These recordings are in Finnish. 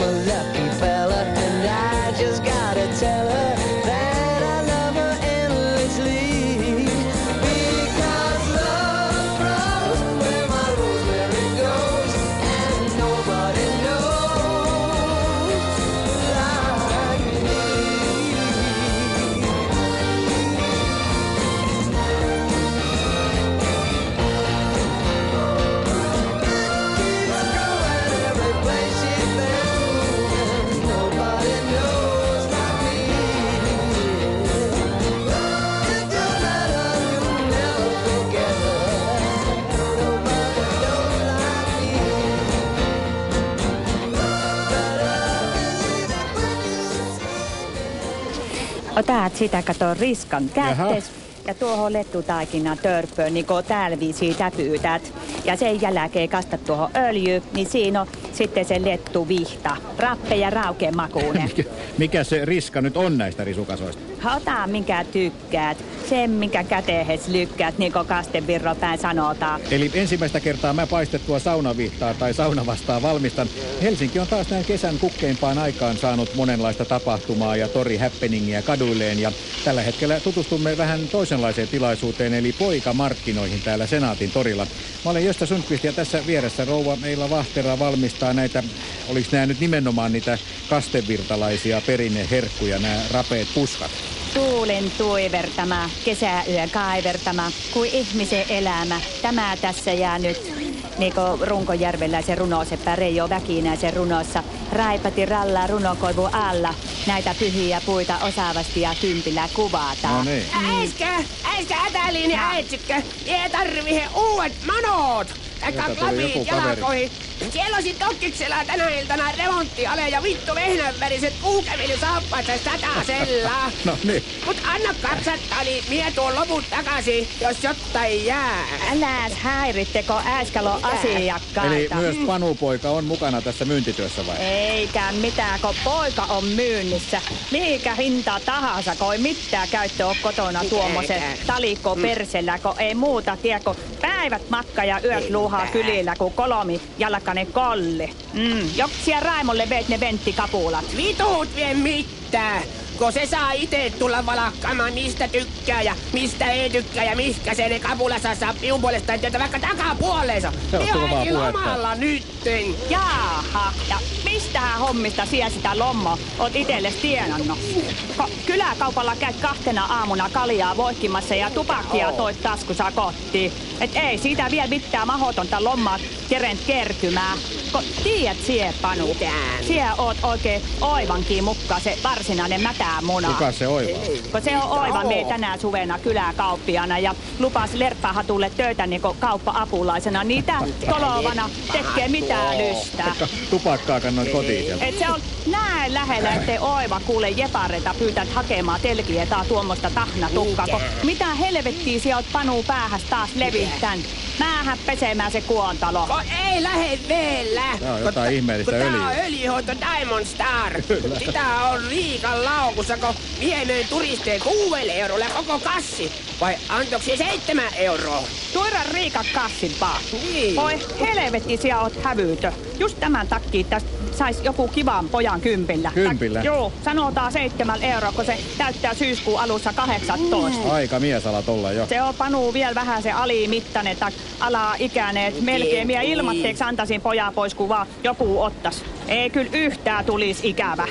a lucky fella, and I just gotta tell her that I love her endlessly. Because love grows where my rosemary goes, and nobody knows like me. Keeps growing every place she's been, nobody knows like me. If you met her, you'll never forget her, nobody knows like me. Otat sitä, kato, riskan kättes. Ja tuohon lettutaikinan törppöön, niin kun täällä viisi täpyytät. Ja sen jälkeen kastat tuohon öljy, niin siinä on sitten se lettu vihta. Rappe ja raukeen makuinen. Mikä se riska nyt on näistä risukasoista? Ota minkä tykkäät. Sen minkä kätehes lykkäät, niin kuin Kastevirropäin sanotaan. Eli ensimmäistä kertaa mä paistettua saunavihtaa tai saunavastaa valmistan. Helsinki on taas näin kesän kukkeimpaan aikaan saanut monenlaista tapahtumaa ja tori-happeningia kaduilleen. Ja tällä hetkellä tutustumme vähän toisenlaiseen tilaisuuteen, eli poikamarkkinoihin täällä Senaatin torilla. Mä olen Gösta Sundqvist ja tässä vieressä rouva Meilla Vahtera valmistaa näitä, oliks nämä nyt nimenomaan niitä kastevirtalaisia perinneherkkuja, nämä rapeet puskat? Tuulen tuivertama, kesäyön kaivertama, kuin ihmisen elämä. Tämä tässä jää nyt, niin kuin Runkojärveläisen runoseppä Reijo Väkinäisen runossa. Raipati rallaa runokoivu alla. Näitä pyhiä puita osaavasti ja kympillä kuvataan. No niin. Äiskä ätäliin ja äitsykkö. Jee tarvii uudet manot. Eikä klapit jalakoihin. Siellä olisi tokkiksella tänä iltana remonttiale ja vittu vehnänväriset puukävelysaappaat satasella. No niin. Mut anna katsattaa, niin mie tuon loput takaisin, jos jotain jää. Äläs häiritteko äskälon asiakkaita. Eli myös Panupoika on mukana tässä myyntityössä vai? Eikä mitään, kun poika on myynnissä. Mihinkä hinta tahansa, kun ei mitään käyttöä ole kotona tuommoisen talikko persellä, kun ei muuta tiedä, kun päivät makka ja yöt luuhaa kylillä, kun kolomi jalkainen kolli. Joksia Raimolle veit ne venttikapulat. Vituut vie mitään. Kun se saa ite tulla valakkaamaan mistä tykkää ja mistä ei tykkää ja mihkä se ne kapulassa saa piun puolestaan työtä vaikka takapuoleensa. Se on kovaa Ihan puhetta. lomalla nytten. Jaaha, ja mistähän hommista siellä sitä lommoa oot itelles tienannut? Kyläkaupalla käyt 2 aamuna kaljaa voikkimassa ja tupakkia toit taskussa kotiin. Et ei siitä vielä mitään mahotonta lommaa kerent kertymää. Tiedät sie, Panu, sie oot oikein oivankin mukaan se varsinainen mätämuna. Kuka se oiva? Kun se on oiva mie tänä suvena kyläkauppiana ja lupas Lerppahatulle töitä niinku kauppa-apulaisena. Niitä kolovana tekee mitään lystää. Tupakkaa kannoin kotiin sieltä. Et se on näin lähellä, ettei oiva kuule jepareita pyytät hakemaan telkiä tai tuommoista tahnatukkaa. Mitä helvettiä sä oot Panu päähäs taas levittän? Määhän pesemään se kuontalo. Ei lähde vielä. Tää on jotain ihmeellistä Tää on öljyä. öljyhoito Diamond Star. Sitä on Riikan laukussa, kun vieneen turisteen 6 eurolla koko kassi. Vai antoiko se 7 euroa? Tuoda Riikan kassin vaan. Niin. Voi helvetti, sä oot hävytö. Just tämän takia tästä sais joku kivan pojan kympillä. Kympillä? Joo, sanotaan 7 euroa, kun se täyttää syyskuun alussa 18. Aika miesalat olla jo. Se on Panu vielä vähän se alimittainen tai alaikäinen. Melkein minä ilmatteeksi antaisin pojaa pois, kun vaan joku ottas. Ei kyllä yhtään tulisi ikävä.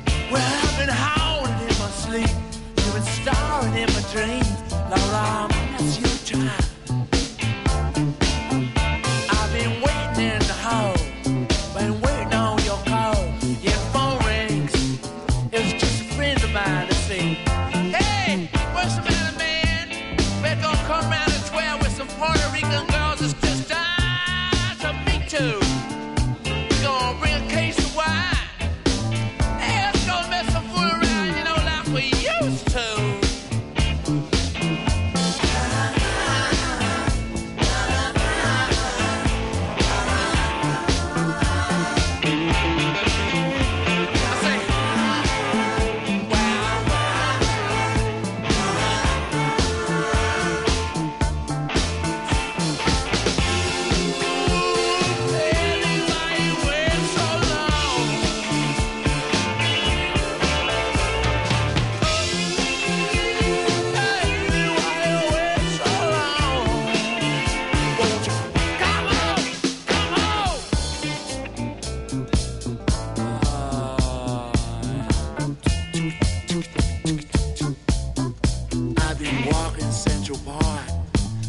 You've been starring in my dreams. Laura,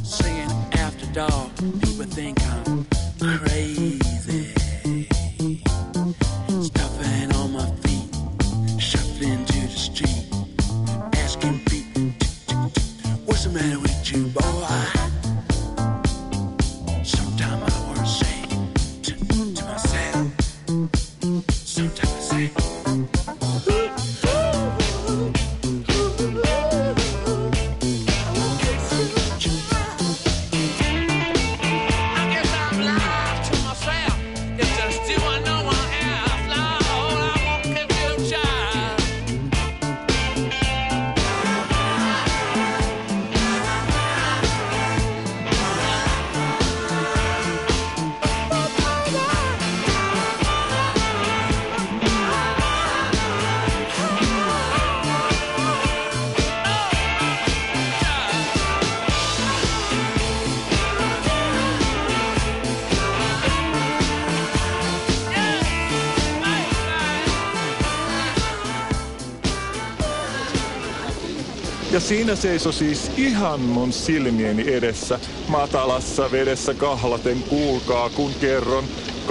Singing after dark, people think I'm crazy. Stopping on my feet, shuffling to the street, asking people, what's the matter with you, boy? Sometimes I want to say to myself, sometimes I say, Ja siinä seisoi siis ihan mun silmieni edessä, matalassa vedessä kahlaten, kuulkaa kun kerron,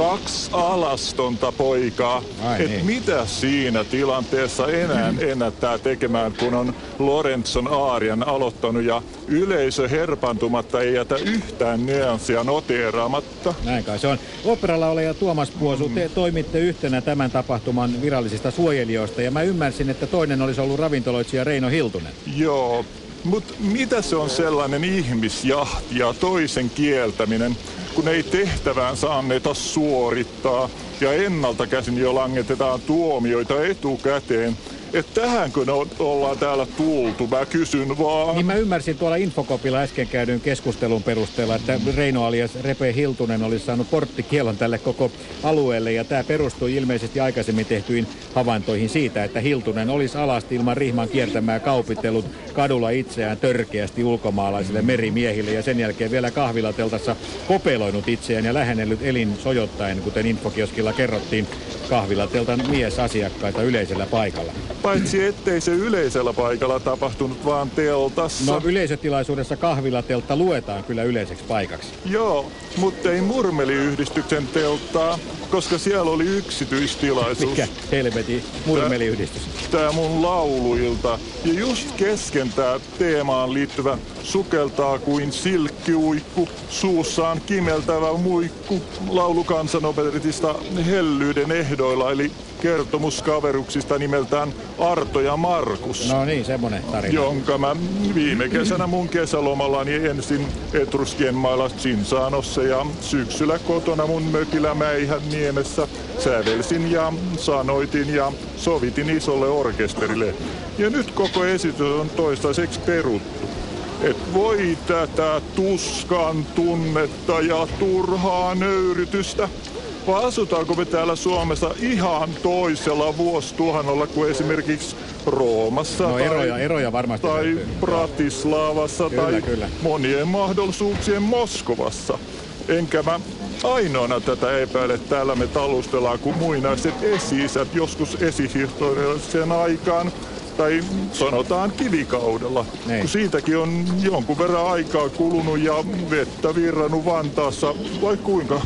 2 alastonta poikaa. Et mitä siinä tilanteessa enää ennättää tekemään, kun on Lorenzon aarian aloittanut ja yleisö herpantumatta ei jätä yhtään nyanssia noteeraamatta. Näin kai se on. Oopperalaulaja Tuomas Puosu, te toimitte yhtenä tämän tapahtuman virallisista suojelijoista ja mä ymmärsin, että toinen olisi ollut ravintoloitsija Reino Hiltunen. Joo, mutta mitä se on sellainen ihmisjahti ja toisen kieltäminen, kun ei tehtäväänsä anneta suorittaa ja ennalta käsin jo langetetaan tuomioita etukäteen. Että tähänkö ollaan täällä tultu? Mä kysyn vaan. Niin mä ymmärsin tuolla Infokopilla äsken käydyn keskustelun perusteella, että Reino alias Repe Hiltunen olisi saanut porttikielon tälle koko alueelle. Ja tämä perustui ilmeisesti aikaisemmin tehtyihin havaintoihin siitä, että Hiltunen olisi alasti ilman rihman kiertämää kaupitellut kadulla itseään törkeästi ulkomaalaisille merimiehille. Ja sen jälkeen vielä kahvilateltassa kopeloinut itseään ja lähennellyt elin sojottaen, kuten Infokioskilla kerrottiin, kahvilateltan miesasiakkaita yleisellä paikalla. Paitsi ettei se yleisellä paikalla tapahtunut, vaan teltassa. No yleisötilaisuudessa kahvilateltta luetaan kyllä yleiseksi paikaksi. Joo, mutta ei Murmeliyhdistyksen telttaa, koska siellä oli yksityistilaisuus. Mikä helveti Murmeliyhdistys? Tää mun lauluilta. Ja just kesken tää teemaan liittyvä sukeltaa kuin silkkiuikku, suussaan kimeltävä muikku, laulu kansanoperetista Hellyyden ehdoilla, eli kertomus kaveruksista nimeltään Arto ja Markus. No niin, semmonen tarina. Jonka mä viime kesänä mun kesälomallani ensin Etruskien mailla Cinzanossa ja syksyllä kotona mun mökillä Mäihänniemessä sävelsin ja sanoitin ja sovitin isolle orkesterille. Ja nyt koko esitys on toistaiseksi peruttu. Et voi tätä tuskan tunnetta ja turhaa nöyrytystä. Vai asutaanko me täällä Suomessa ihan toisella vuosituhannella kuin esimerkiksi Roomassa eroja varmasti tai löytyy. Bratislavassa Kyllä. monien mahdollisuuksien Moskovassa. Enkä mä ainoana tätä epäile, täällä me talustellaan kuin muinaiset esi-isät joskus esihistoriallisen aikaan. Tai sanotaan kivikaudella, kun siitäkin on jonkun verran aikaa kulunut ja vettä virrannut Vantaassa, vai kuinka?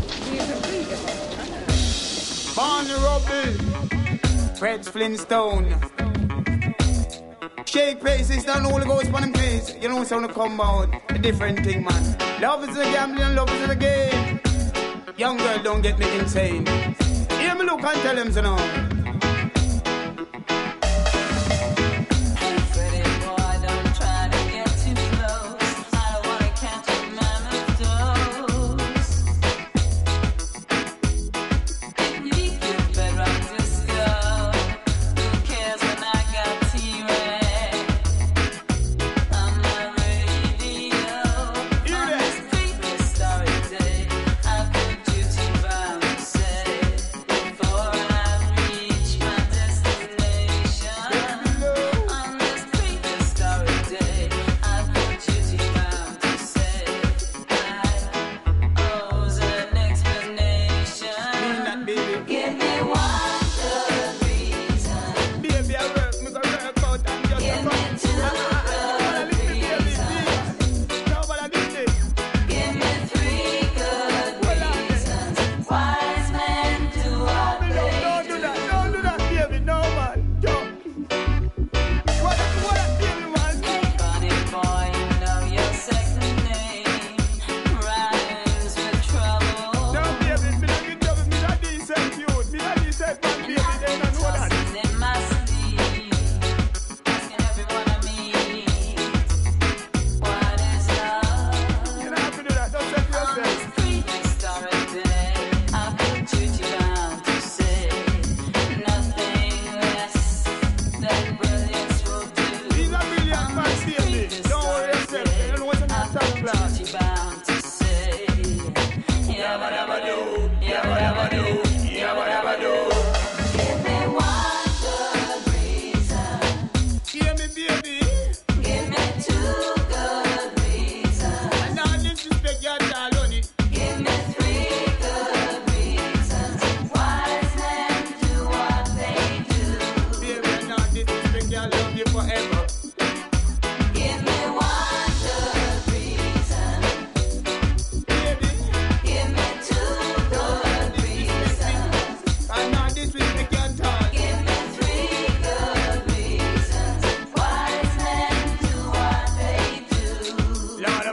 Barney Rubble, Fred Flintstone. Shake places, down all the ghosts on them place. You know, sound to come out, a different thing, man. Love is a gambling and love is a game. Young girl, don't get me insane. Hear me look and tell them so now. Before I read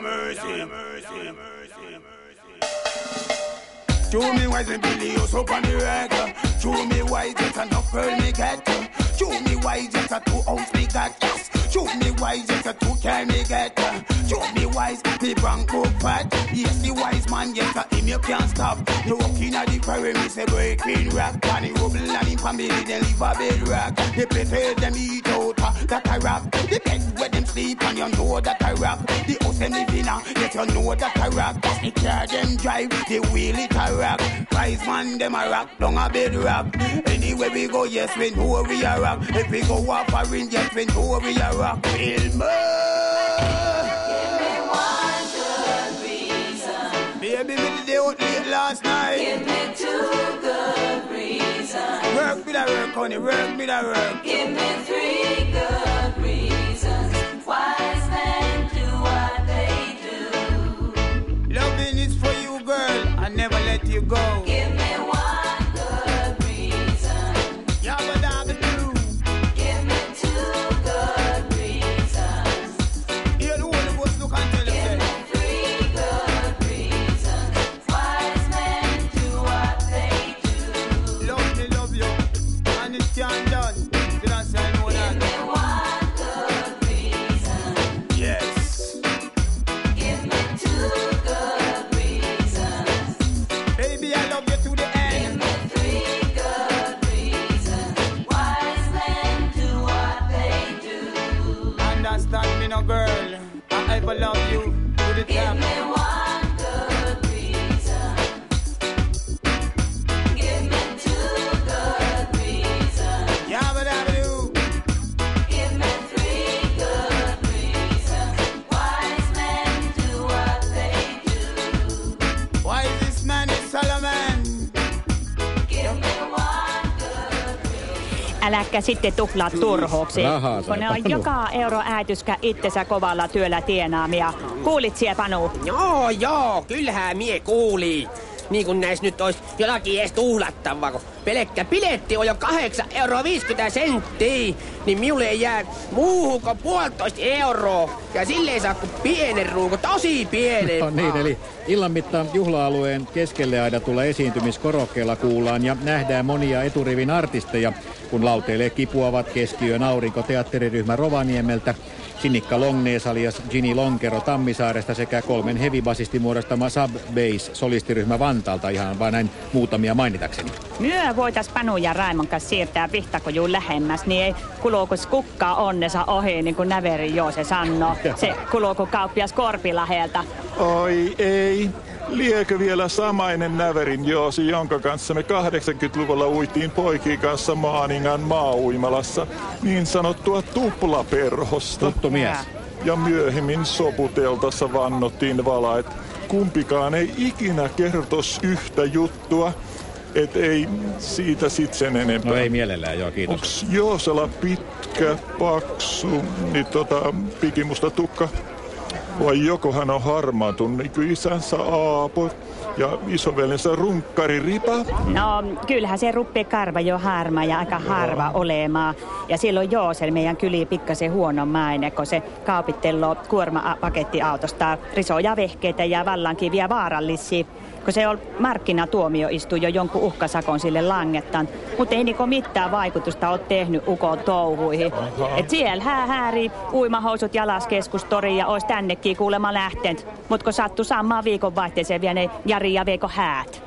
Show me why the Billy us up on the rack. Show me why just enough girl me get. Show me why just a 2 ounce me got. Yes. Show me why just a 2 can me get. Show me why me Bronco fat. Yes, the wise man get a him you can't stop. You walking at the quarry, me say breaking rock. And he rubble and him family then leave a bed rock. They prefer them eat out that I rock. The bed where them sleep and you know that I rock. The house them live in yet you know that I rock. The car them drive, the wheel it I rock. Wise man them a rock, down a bed rock. Anywhere we go, yes we know we are rock. If we go off a ring, yes we know we are rock. Filmer. Baby, me the day out late last night. Give me 2 good reasons. Work with a work, honey, work with a work. Give me 3 good reasons. Wise men do what they do. Loving is for you, girl. I never let you go. Give me 1 good reason. Yabba dabba doo. Give me 2 good reasons. Hear the whole of us look and tell Give them. me 3 good reasons. Wise men do what they do. Love me, love you. And it can't done. Did I say I know Give me that? 1 good reason. Yes. Give me 2 good reasons. Baby, I love you to the Give end. me 3 good reasons. Wise men do what they do. Understand me, no girl. I ever love you to the Give top. me 1 good reason. Give me 2 good reasons. Yabba dabba doo. Give me 3 good reasons. Wise men do what they do. Why is this man is Solomon? Give me 1 good reason. Äläkä sitten tuhlaa turhuuksi, Rahaa sai kun ne on Panu. joka euro äätyskä itsensä kovalla työllä tienaamia. Kuulit sie, Panu? Joo, kyllähän mie kuuli. Niin kun näis nyt ois jotakin ees tuhlattavaa, kun pelkkä biletti on jo 8,50 €, niin minulle ei jää muuhun kuin 1,5 €. Ja sille ei saa kuin pienen ruukun, tosi pienen. No niin, eli illan mittaan juhla-alueen keskelle aidatulla esiintymiskorokkeella kuullaan ja nähdään monia eturivin artisteja, kun lauteille kipuavat Keskiyön aurinko teatteriryhmä Rovaniemeltä, Sinikka Longnees alias Ginny Lonkero Tammisaaresta sekä 3 heavy-basistin muodostama Sub-Bass solistiryhmä Vantaalta, ihan vain näin muutamia mainitakseni. Myö voitais Panu ja Raimon kanssa siirtää vihtakojuun lähemmäs, niin ei kuluukus kukkaa onnessa ohi, niin kuin Näveri Joose sanoo. Se kuluuku kauppias Korpilahelta. Oi ei. Liekö vielä samainen Näverin Joosi, jonka kanssa me 80-luvulla uitiin poikien kanssa Maaningan maa-uimalassa niin sanottua tuplaperhosta. Tuttu mies. Ja myöhemmin Soputeltassa vannottiin vala, että kumpikaan ei ikinä kertos yhtä juttua, et ei siitä sit sen enempää. No ei mielellään, joo, kiitos. Onks Joosella pitkä, paksu, niin pikimusta tukka? Vai joko hän on harmaantunut, niin kuin isänsä Aapo ja isoveljensä runkkari Ripa? No, kyllähän se ruppee karva jo harma ja aika harva olemaan. Ja silloin Joosel meidän kyliin pikkasen huono maine, kun se kaupitteloo kuormapakettiautosta risoja vehkeitä ja vallankiviä vaarallisia. Kun se on markkinatuomioistu jo jonkun uhkasakon sille langettan. Mutta ei niinku mitään vaikutusta ole tehnyt ukon touhuihin. Et siellä hääri uimahousut jalas keskustoriin ja ois tännekin kuulemma lähtenyt. Mut kun sattu samaan viikonvaihteeseen vielä ne Jari ja Veiko häät.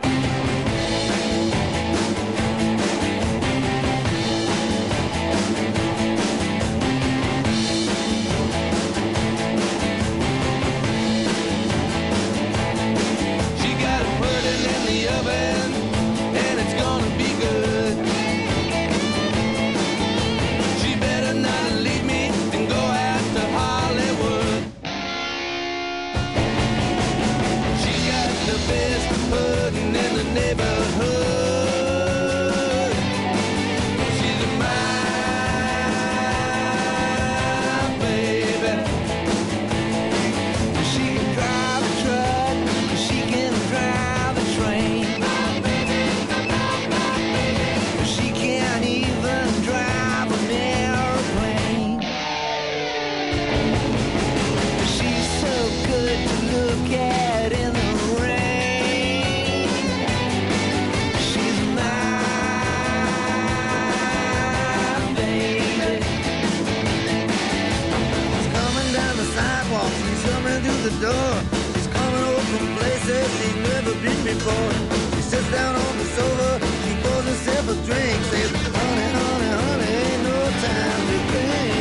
Good to coming over from places she's never been before. She sits down on the sofa, she pours herself a drink, says, honey, honey, honey, ain't no time to think.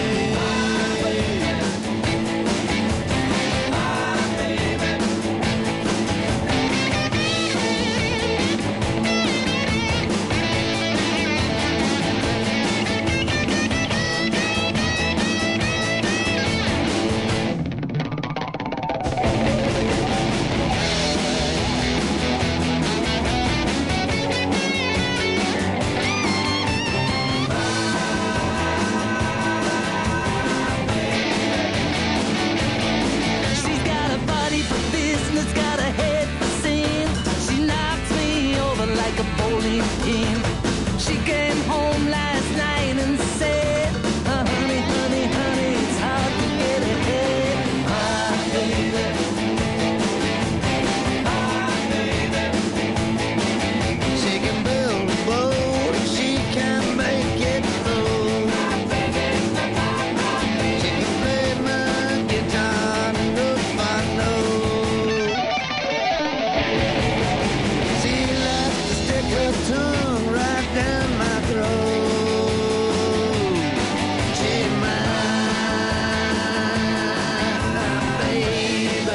She's got a body for business, got a head for sin. She knocks me over like a bowling pin. She came home last night and said, honey, honey, honey, it's hard to get ahead. My baby. She can build a boat, she can make it float. She can play my guitar note by note. She likes to stick her tongue right down my throat. She's my baby.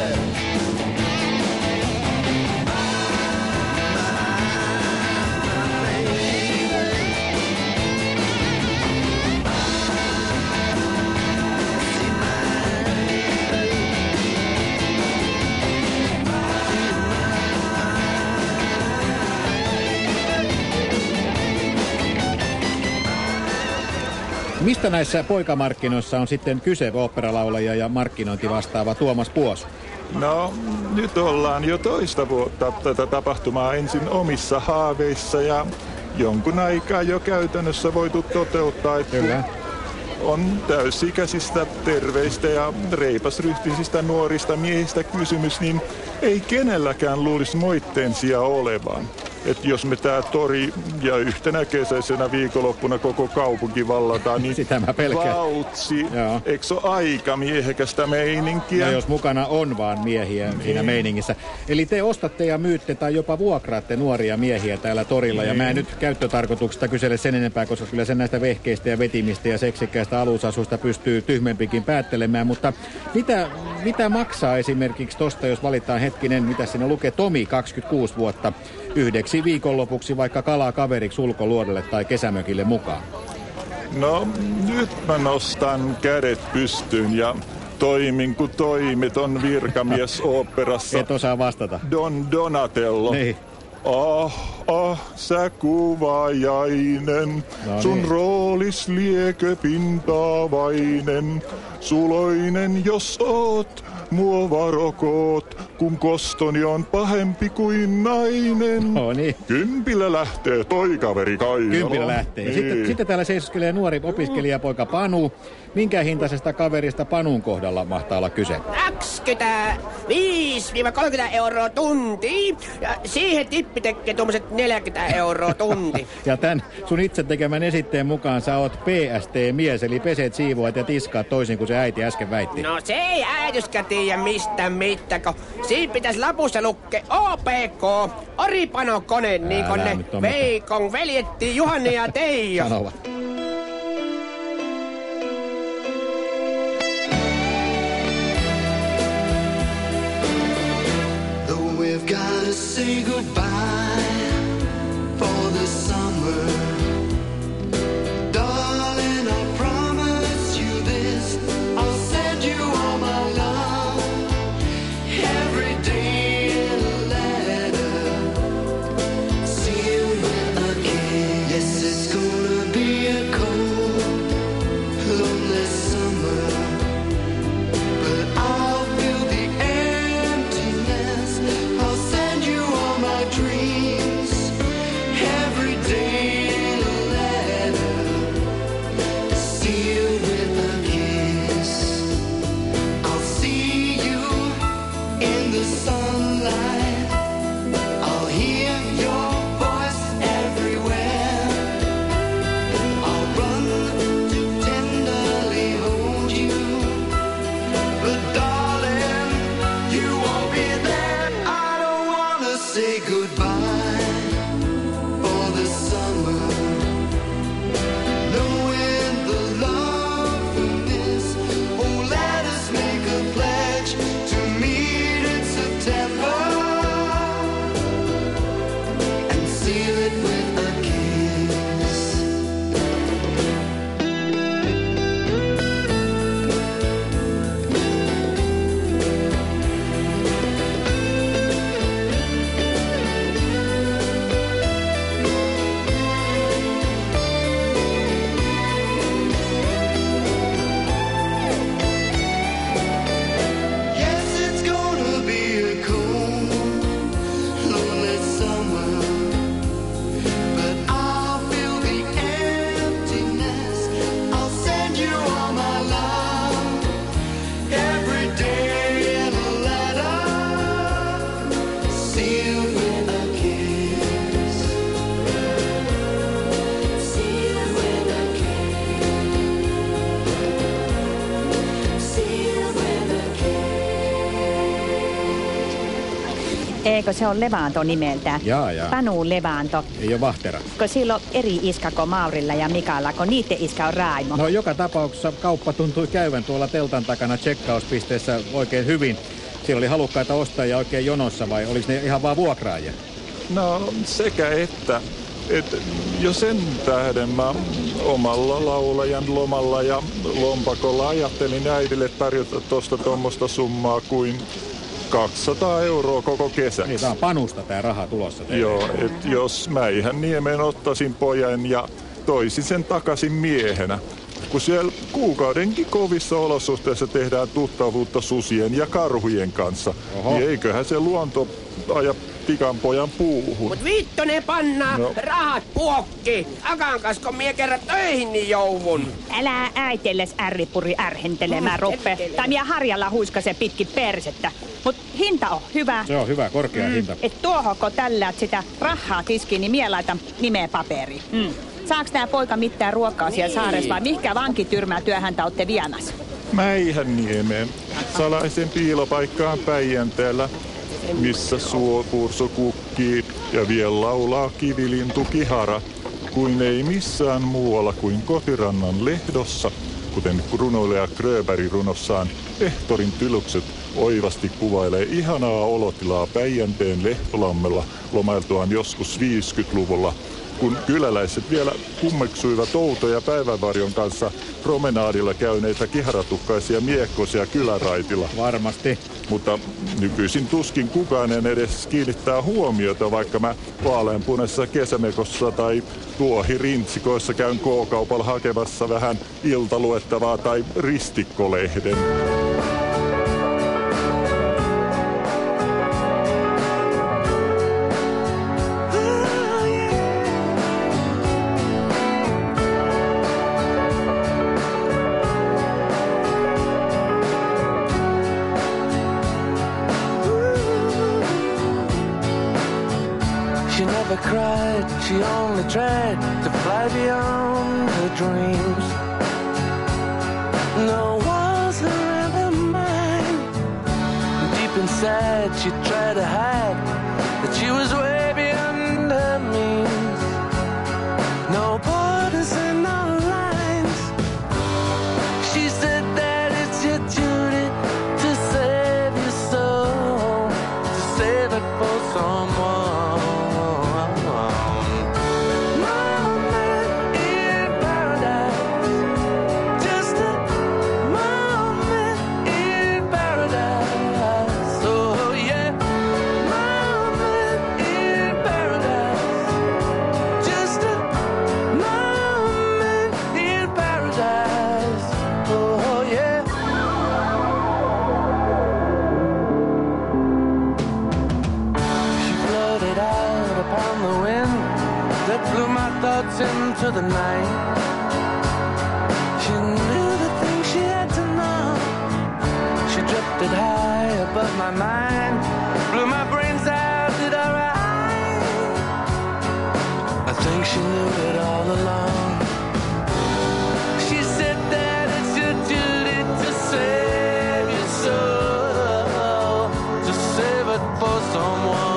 Mistä näissä poikamarkkinoissa on sitten kyse, oopperalaulaja ja markkinointi vastaava Tuomas Puosu? No, nyt ollaan jo toista vuotta tätä tapahtumaa ensin omissa haaveissa ja jonkun aikaa jo käytännössä voitu toteuttaa, että Kyllä. on täysikäisistä, terveistä ja reipasryhtisistä nuorista miehistä kysymys, niin ei kenelläkään luulisi moitteen sijaa olevan. Että jos me tää tori ja yhtenä kesäisenä viikonloppuna koko kaupunki vallataan, niin Sitä mä pelkään. vautsi, Joo. eikö se ole aika miehekästä meininkiä? Ja jos mukana on vaan miehiä siinä meiningissä. Eli te ostatte ja myytte tai jopa vuokraatte nuoria miehiä täällä torilla. Ja mä en nyt käyttötarkoituksesta kysele sen enempää, koska kyllä sen näistä vehkeistä ja vetimistä ja seksikkäistä alusasusta pystyy tyhmempikin päättelemään. Mutta mitä maksaa esimerkiksi tosta, jos valitaan hetkinen, mitä siinä lukee, Tomi, 26 vuotta, yhdeksi viikonlopuksi vaikka kalaa kaveriksi ulkoluodolle tai kesämökille mukaan? No, nyt mä nostan kädet pystyyn ja toimin kuin toimiton virkamies oopperassa. Et osaa vastata. Don Donatello. Niin. Sä kuvaajainen, No sun niin. roolis liekö pintaavainen, suloinen jos oot, mua varokoot, kun kostoni on pahempi kuin nainen. No niin. Kympillä lähtee toi kaveri Kaijalo. Kympillä lähtee. Ja sitten täällä seisoskelee nuori opiskelijapoika Panu. Minkä hintaisesta kaverista Panun kohdalla mahtaa olla kyse? 25-30 € tunti. Ja siihen tippi tekee tuommoiset 40 € tunti. Ja tämän sun itse tekemän esitteen mukaan sä oot PST-mies, eli peset, siivoat ja tiskaat toisin kuin se äiti äsken väitti. No se ei äityskään tiedä mistä mitään, kun siinä pitäisi lapussa lukea OPK, Oripanokone, niin kuin Älä ne nyt tommoista. Veikon veljetti Juhani ja Teijo. Sanovat. Though we've gotta say goodbye for the summer, darling, I promise you this, I'll send you all my love every day in a letter, sealed with a kiss. Yes, it's gonna be a cold, lonely summer, but I'll fill the emptiness. I'll send you all my dreams every day in a letter, sealed with a kiss. I'll see you in the sunlight. I'll hear your voice everywhere. I'll run to tenderly hold you, but darling, you won't be there. Eikö se on Levanto nimeltä? Jaa. Panu Levanto. Ei ole Vahtera. Kun silloin eri iskä kuin Maurilla ja Mikalla, kun niiden iskä on Raimo. No joka tapauksessa kauppa tuntui käyvän tuolla teltan takana checkauspisteessä oikein hyvin. Siellä oli halukkaita ostajia oikein jonossa vai oliko ne ihan vaan vuokraajia? No sekä että jo sen tähden mä omalla laulajan lomalla ja lompakolla ajattelin äidille tarjota tuosta tuommoista summaa kuin 200 € koko kesäksi. Niin, tää on Panusta tää raha tulossa teille. Joo, että jos mä ihan Niemeen ottaisin pojan ja toisin sen takaisin miehenä. Kun siellä kuukaudenkin kovissa olosuhteissa tehdään tuttavuutta susien ja karhujen kanssa, niin eiköhän se luonto aja pikanpojan puuhun. Mut vittu ne pannaa rahat puokki. Akankasko mie kerran töihin niin jouvun. Älä äitelles ärripuri ärhentelemään ruppe. Tai mie harjalla huiskase pitkin persettä. Mut hinta on hyvä. Se on hyvä, korkea hinta. Et tuohonko tällä sitä rahaa tiskiin, niin mie laitan nimeä paperiin. Saaks tää poika mitään ruokaa siellä saaressa vai mihinkä vankityrmää työhäntä ootte viemässä? Mäihänniemeen, salaisen piilopaikkaan Päijänteellä, missä suopurso kukkii ja vielä laulaa kivilintu kihara, kuin ei missään muualla kuin kotirannan lehdossa, kuten runoilija Gröberg runossaan Ehtorin tylykset oivasti kuvailee ihanaa olotilaa Päijänteen Lehtolammella lomailtuaan joskus 50-luvulla, kun kyläläiset vielä kummeksuivat outoja päivänvarjon kanssa promenaadilla käyneitä kiharatukkaisia miekkosia kyläraitilla. Varmasti. Mutta nykyisin tuskin kukaan edes kiinnittää huomiota, vaikka mä vaaleanpunaisessa kesämekossa tai tuohirintsikoissa käyn K-kaupalla hakemassa vähän iltaluettavaa tai ristikkolehden. Cried, she only tried to fly beyond her dreams. No walls around her mind. Deep inside, she tried to hide that she was way beyond her means. No borders and no lines. She said that it's your duty to save your soul, to save it for someone. Into the night, she knew the things she had to know. She drifted high above my mind, blew my brains out, did alright. I think she knew it all along. She said that it's your duty to save your soul, to save it for someone.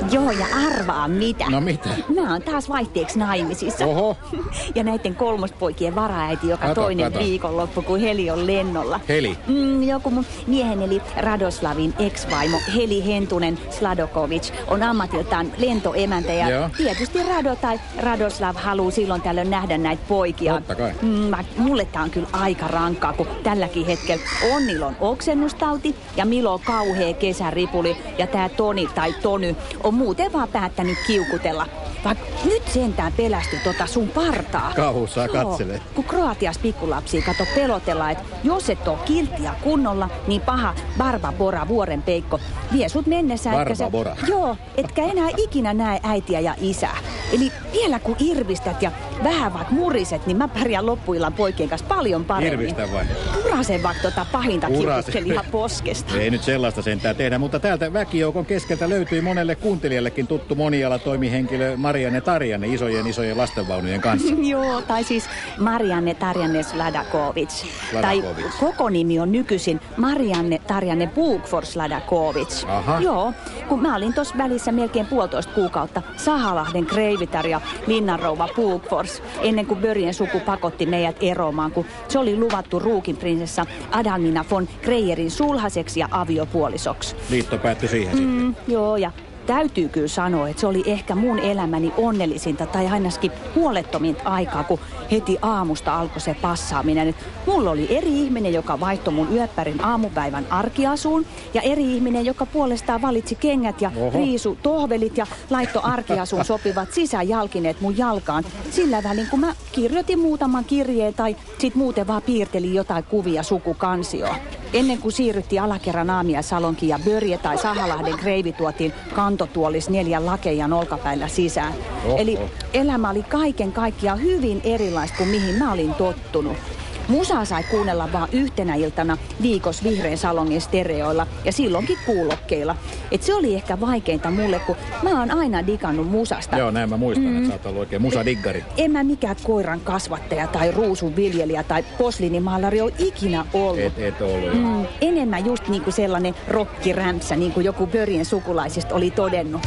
Joo, ja arvaa mitä. No mitä? Mä oon taas vaihteeksi naimisissa. Oho. Ja näiden kolmospoikien varaäiti joka toinen viikonloppu, kun Heli on lennolla. Heli? Joku mun miehen eli Radoslavin ex-vaimo Heli Hentunen Sladokovic on ammatiltaan lentoemäntä. Ja joo. Tietysti Rado tai Radoslav haluu silloin tällöin nähdä näitä poikia. Totta kai. Mulle tää on kyllä aika rankkaa, kun tälläkin hetkellä Onnilla on oksennustauti ja Milo on kauhea kesäripuli. Ja tää Toni tai Tony on muuten vaan päättänyt kiukutella. Vaikka nyt sentään pelästy sun partaa. Kauhussaan katselee. Kun Kroatias pikkulapsia pelotella, että jos et oo kilttiä kunnolla, niin paha Barbabora vuorenpeikko vie sut mennessä. Barbabora? Joo, etkä enää ikinä näe äitiä ja isää. Eli vielä kun irvistät ja vähän vaikka muriset, niin mä pärjään loppuillan poikien kanssa paljon paremmin. Irvistä vai? Purasen vaikka pahinta kiukutteli ihan poskesta. Ei nyt sellaista sentään tehdä, mutta täältä väkijoukon keskeltä löytyi monelle kuuntelijallekin tuttu moniala toimihenkilö Marianne Tarjanne isojen lastenvaunujen kanssa. Joo, tai siis Marianne Tarjanne Sladakovic. Tai koko nimi on nykyisin Marianne Tarjanne Bukfors Sladakovic. Aha. Joo, kun mä olin tossa välissä melkein 1,5 kuukautta Sahalahden kreivitar ja linnanrouva Bukfors, ennen kuin Börjen suku pakotti meidät eroamaan, kun se oli luvattu ruukin prinsessa Adalmina von Greyerin sulhaseksi ja aviopuolisoksi. Liitto päättyi siihen sitten. Joo, ja täytyy kyllä sanoa, että se oli ehkä mun elämäni onnellisinta tai ainakin huolettominta aikaa, kun heti aamusta alkoi se passaaminen. Et mulla oli eri ihminen, joka vaihtoi mun yöppärin aamupäivän arkiasuun ja eri ihminen, joka puolestaan valitsi kengät ja riisu tohvelit ja laittoi arkiasuun sopivat sisäjalkineet mun jalkaan. Sillä välin, kun mä kirjoitin muutaman kirjeen tai sit muuten vaan piirtelin jotain kuvia sukukansioon. Ennen kuin siirryttiin alakerran aamiaisalonkin ja Börje tai Sahalahden kreivi tuotiin kantotuolis 4 lakeijan olkapäillä sisään. Eli elämä oli kaiken kaikkiaan hyvin erilaista kuin mihin mä olin tottunut. Musaa sai kuunnella vaan yhtenä iltana viikossa Vihreän salongin stereoilla ja silloinkin kuulokkeilla. Et se oli ehkä vaikeinta mulle, kun mä oon aina digannut musasta. Joo, näin mä muistan, että sä oot ollut oikein musadiggari. En mä mikään koiran kasvattaja tai ruusun viljelijä tai posliinimaalari ole ikinä ollut. Et ollut. Enemmän just niinku sellainen rokkirämpsä, niin kuin joku Börjen sukulaisista oli todennut.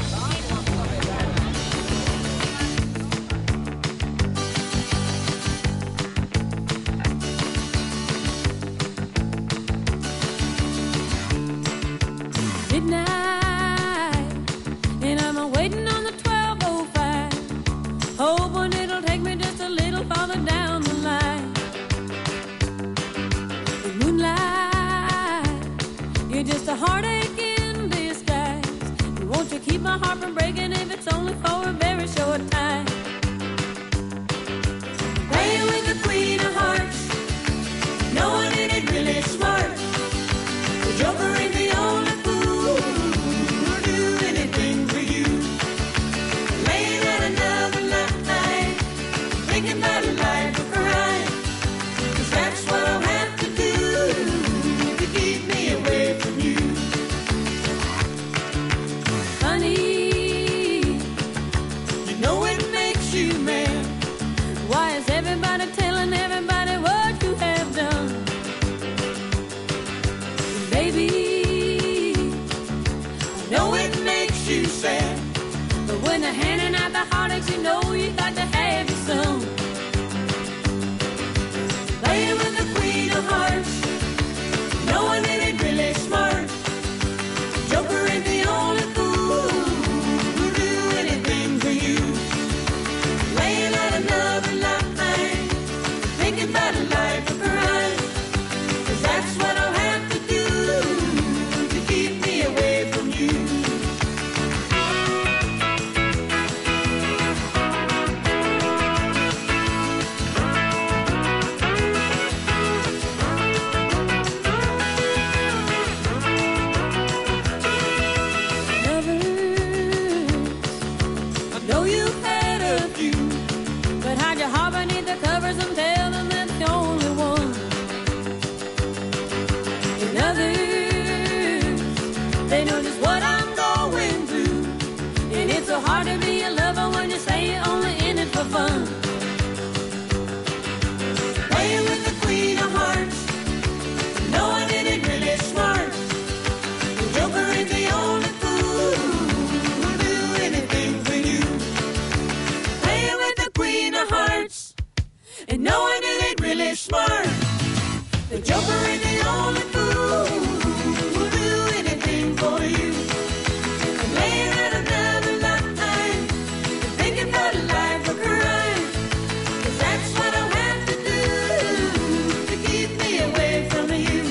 for you. And laying out another line, and thinking about life or crime. 'Cause that's what I'll have to do to keep me away from you.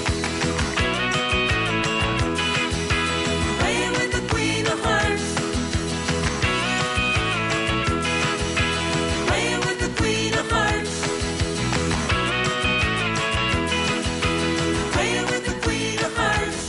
Playing with the Queen of Hearts. Playing with the Queen of Hearts. Playing with the Queen of Hearts.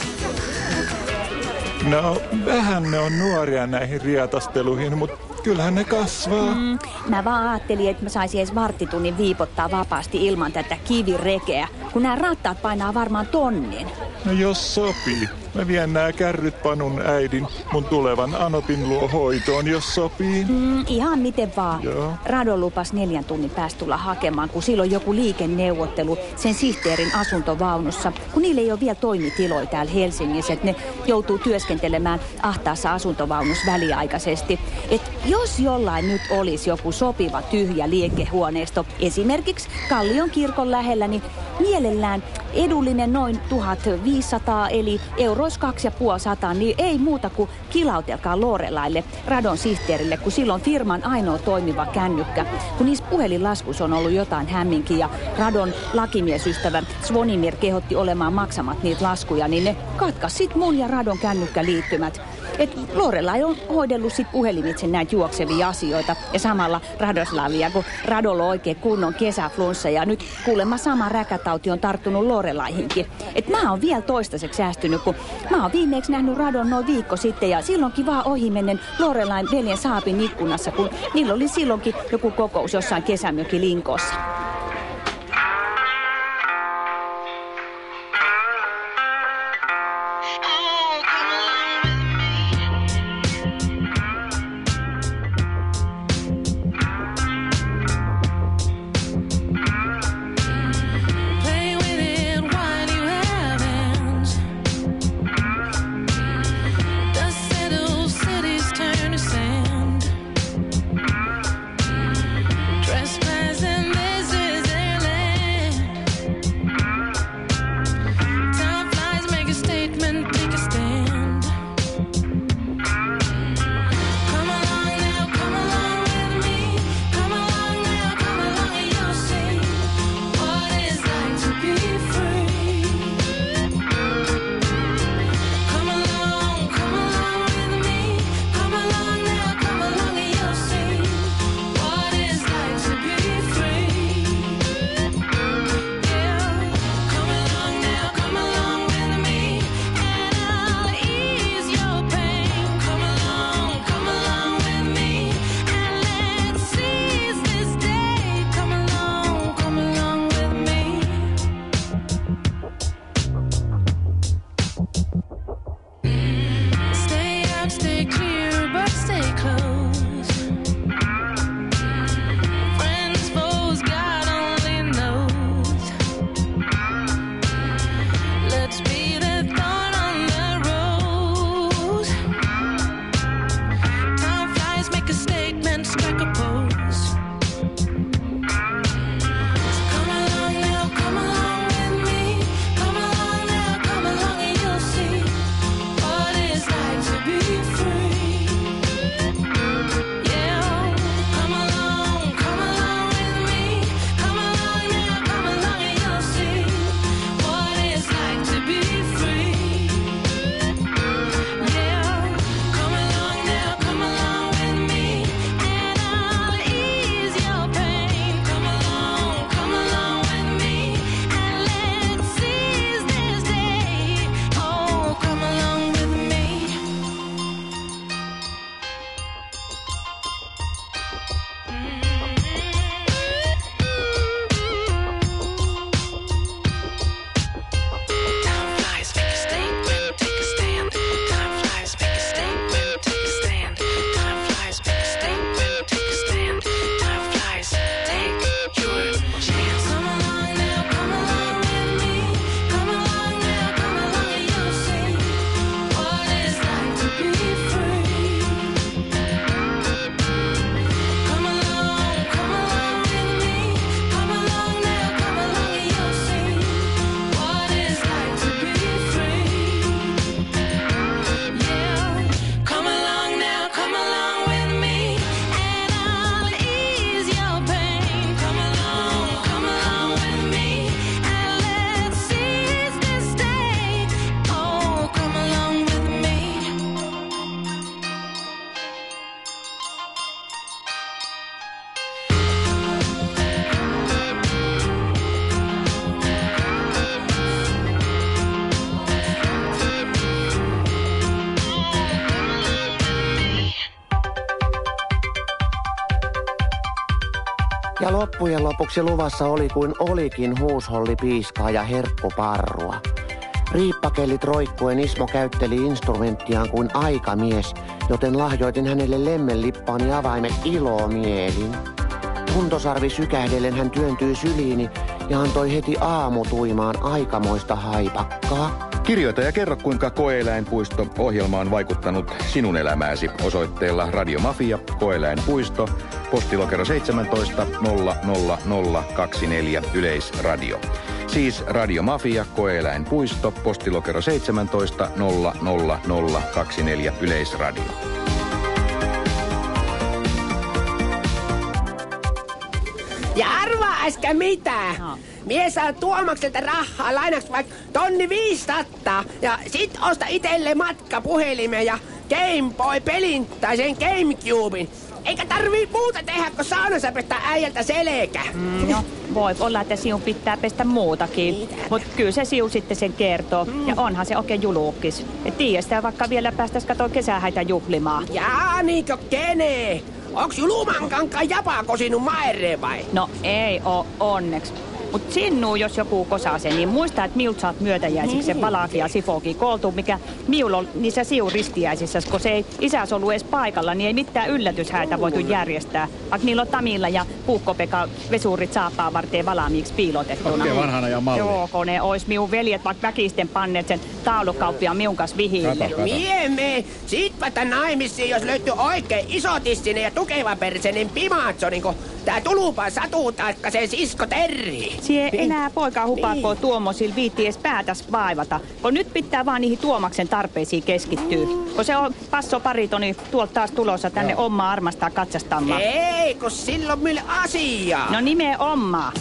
No, vähän ne on nuoria näihin rietasteluihin, mutta kyllähän ne kasvaa. Mä vaan ajattelin, että mä saisin edes varttitunnin viipottaa vapaasti ilman tätä kivirekeä, kun nämä rattaat painaa varmaan tonnin. No jos sopii. Mä vien nää kärryt Panun äidin mun tulevan Anopin luo hoitoon, jos sopii. Ihan miten vaan. Joo. Rado lupas 4 tunnin päästä tulla hakemaan, kun silloin joku liikenneuvottelu sen sihteerin asuntovaunussa. Kun niillä ei ole vielä toimitiloja täällä Helsingissä, että ne joutuu työskentelemään ahtaassa asuntovaunussa väliaikaisesti. Et jos jollain nyt olisi joku sopiva tyhjä liikehuoneisto, esimerkiksi Kallion kirkon lähellä, niin mielellään edullinen noin 1500 eli eurois 250, niin ei muuta kuin kilautelkaa Lorelaille, Radon sihteerille, kun silloin firman ainoa toimiva kännykkä. Kun niissä puhelinlaskuissa on ollut jotain hämminkin ja Radon lakimiesystävä Svonimir kehotti olemaan maksamat niitä laskuja, niin ne katkas sit mun ja Radon kännykkäliittymät. Et Lorelai on hoidellut sit puhelimitse näitä juoksevia asioita ja samalla Radoslavia, kun Radolla on oikein kunnon kesäflunssa ja nyt kuulemma sama räkätauti on tarttunut Lorelaihinkin. Et mä oon vielä toistaiseksi säästynyt, kun mä oon viimeksi nähnyt Radon noin viikko sitten ja silloinkin vaan ohimennen Lorelain veljen saapin ikkunassa, kun niillä oli silloinkin joku kokous jossain kesämökin Linkossa. Trespassing, this is Ja loppujen lopuksi luvassa oli kuin olikin huushollipiiskaa ja herkkuparrua. Riippakellit roikkuen Ismo käytteli instrumenttiaan kuin aikamies, joten lahjoitin hänelle lemmenlippaani avaimet ilomielin. Kuntosarvi sykähdellen hän työntyi syliini ja antoi heti aamutuimaan aikamoista haipakkaa. Kirjoita ja kerro, kuinka Koeeläinpuisto-ohjelma on vaikuttanut sinun elämääsi osoitteella Radio Mafia, Koeeläinpuisto, postilokero 17 00024 Yleisradio. Siis Radio Mafia, Koeeläinpuisto, postilokero 17 00024 Yleisradio. Ja arvaa äsken mitä? No. Mies saa Tuomakselta rahaa lainaksi vaikka 1500 ja sit osta itelle matkapuhelimen ja Game Boy-pelin tai sen Gamecuben. Eikä tarvii muuta tehdä, kun saunassa pestä äijältä selkä. No, voi olla, että sinun pitää pestä muutakin. Mut kyllä se siu sitten sen kertoo. Ja onhan se oikein juluukkis. Et tiiä sitä vaikka vielä päästäis katsoa kesähäitä juhlimaan. Jaa, niinkö kene? Onks Julumankankaan japa kosinut maereen vai? No ei oo onneks. Mut sinnu, jos joku kosaa sen, niin muista, että miult saat myötäjäisiksi se palaki ja sifoki kooltuu, mikä miul on niissä siun ristiäisissä, kun se ei isäs ollut edes paikalla, niin ei mitään yllätyshäitä voitu järjestää. Vaikka niillä on Tamilla ja Puukkopeka vesurit saapaa varteen valmiiksi piilotettuna. Oikein vanhana ja malli. Joo, kun ne ois miun veljet vaikka väkisten panneet sen taulukauppiaan miun kanssa vihille. Miemme, siitpä naimisiin, jos löytyy oikein isotissinen ja tukevaperseinen pimatso, niin kuin tää Tulupan Satu taikka sen sisko Terri. Sie enää poika hupakoo tuommoisilla viitti edes päätäs vaivata, kun nyt pitää vaan niihin Tuomaksen tarpeisiin keskittyä. Kun se on passo paritoni tuolta taas tulossa tänne omaa armastaa katsastamaan. Ei, kun silloin meille asiaa. No nimenomaan.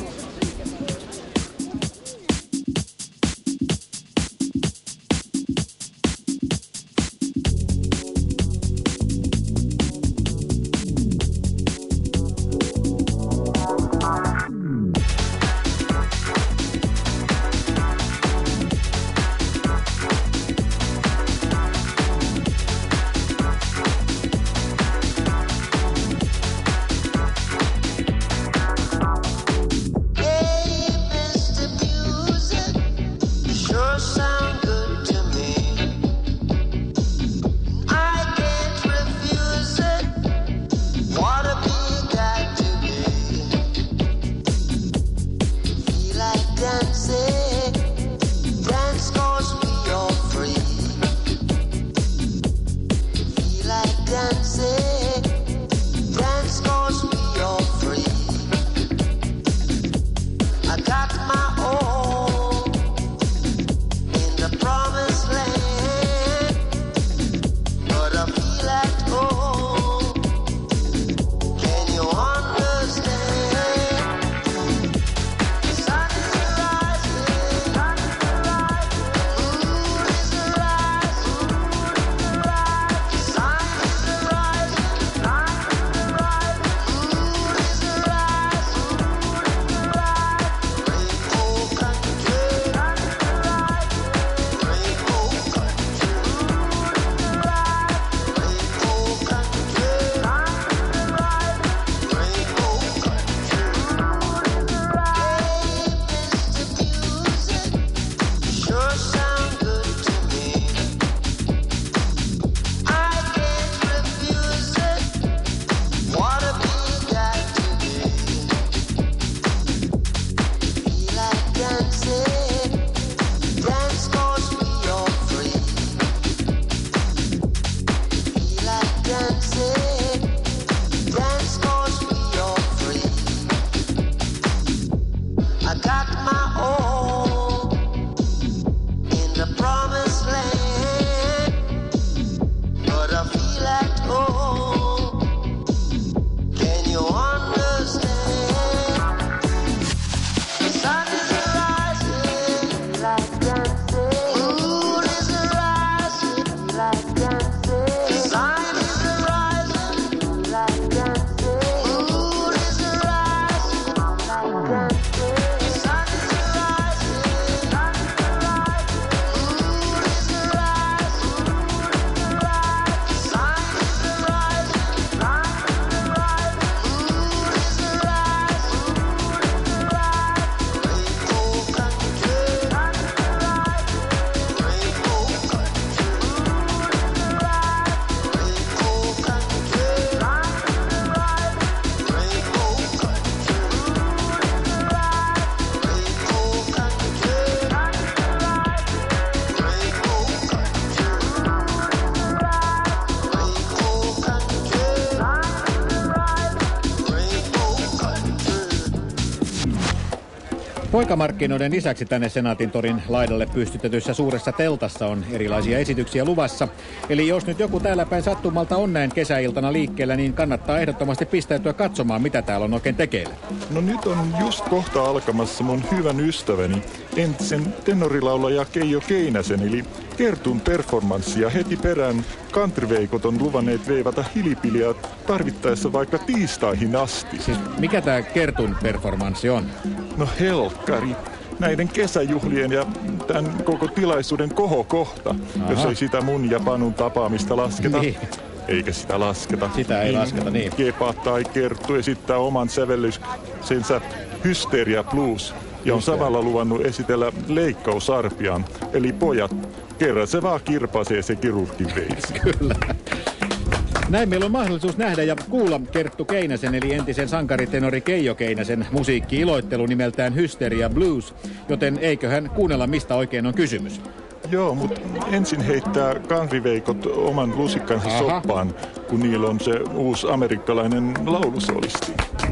Poikamarkkinoiden lisäksi tänne Senaatintorin laidalle pystytetyssä suuressa teltassa on erilaisia esityksiä luvassa. Eli jos nyt joku täällä päin sattumalta on näin kesäiltana liikkeellä, niin kannattaa ehdottomasti pistäytyä katsomaan, mitä täällä on oikein tekeillä. No nyt on just kohta alkamassa mun hyvän ystäväni, entisen tenorilaulaja Keijo Keinäsen, eli Kertun performanssi, ja heti perään countryveikot on luvanneet veivata hilipiliä tarvittaessa vaikka tiistaihin asti. Siis mikä tää Kertun performanssi on? No helkkari. Näiden kesäjuhlien ja tämän koko tilaisuuden kohokohta, jos ei sitä mun ja Panun tapaamista lasketa. Niin. Eikä sitä lasketa. Sitä ei lasketa, niin. Kepa tai Kerttu esittää oman sävellyksensä Hysteria Blues ja on samalla luvannut esitellä leikkausarpiaan. Eli pojat, kerran se vaan kirpasee se kirurgin veitsi. Kyllä. Näin meillä on mahdollisuus nähdä ja kuulla Kerttu Keinäsen eli entisen sankaritenori Keijo Keinäsen musiikki-iloittelu nimeltään Hysteria Blues, joten eiköhän kuunnella, mistä oikein on kysymys. Joo, mutta ensin heittää countryveikot oman lusikkansa soppaan, kun niillä on se uusi amerikkalainen laulusolisti.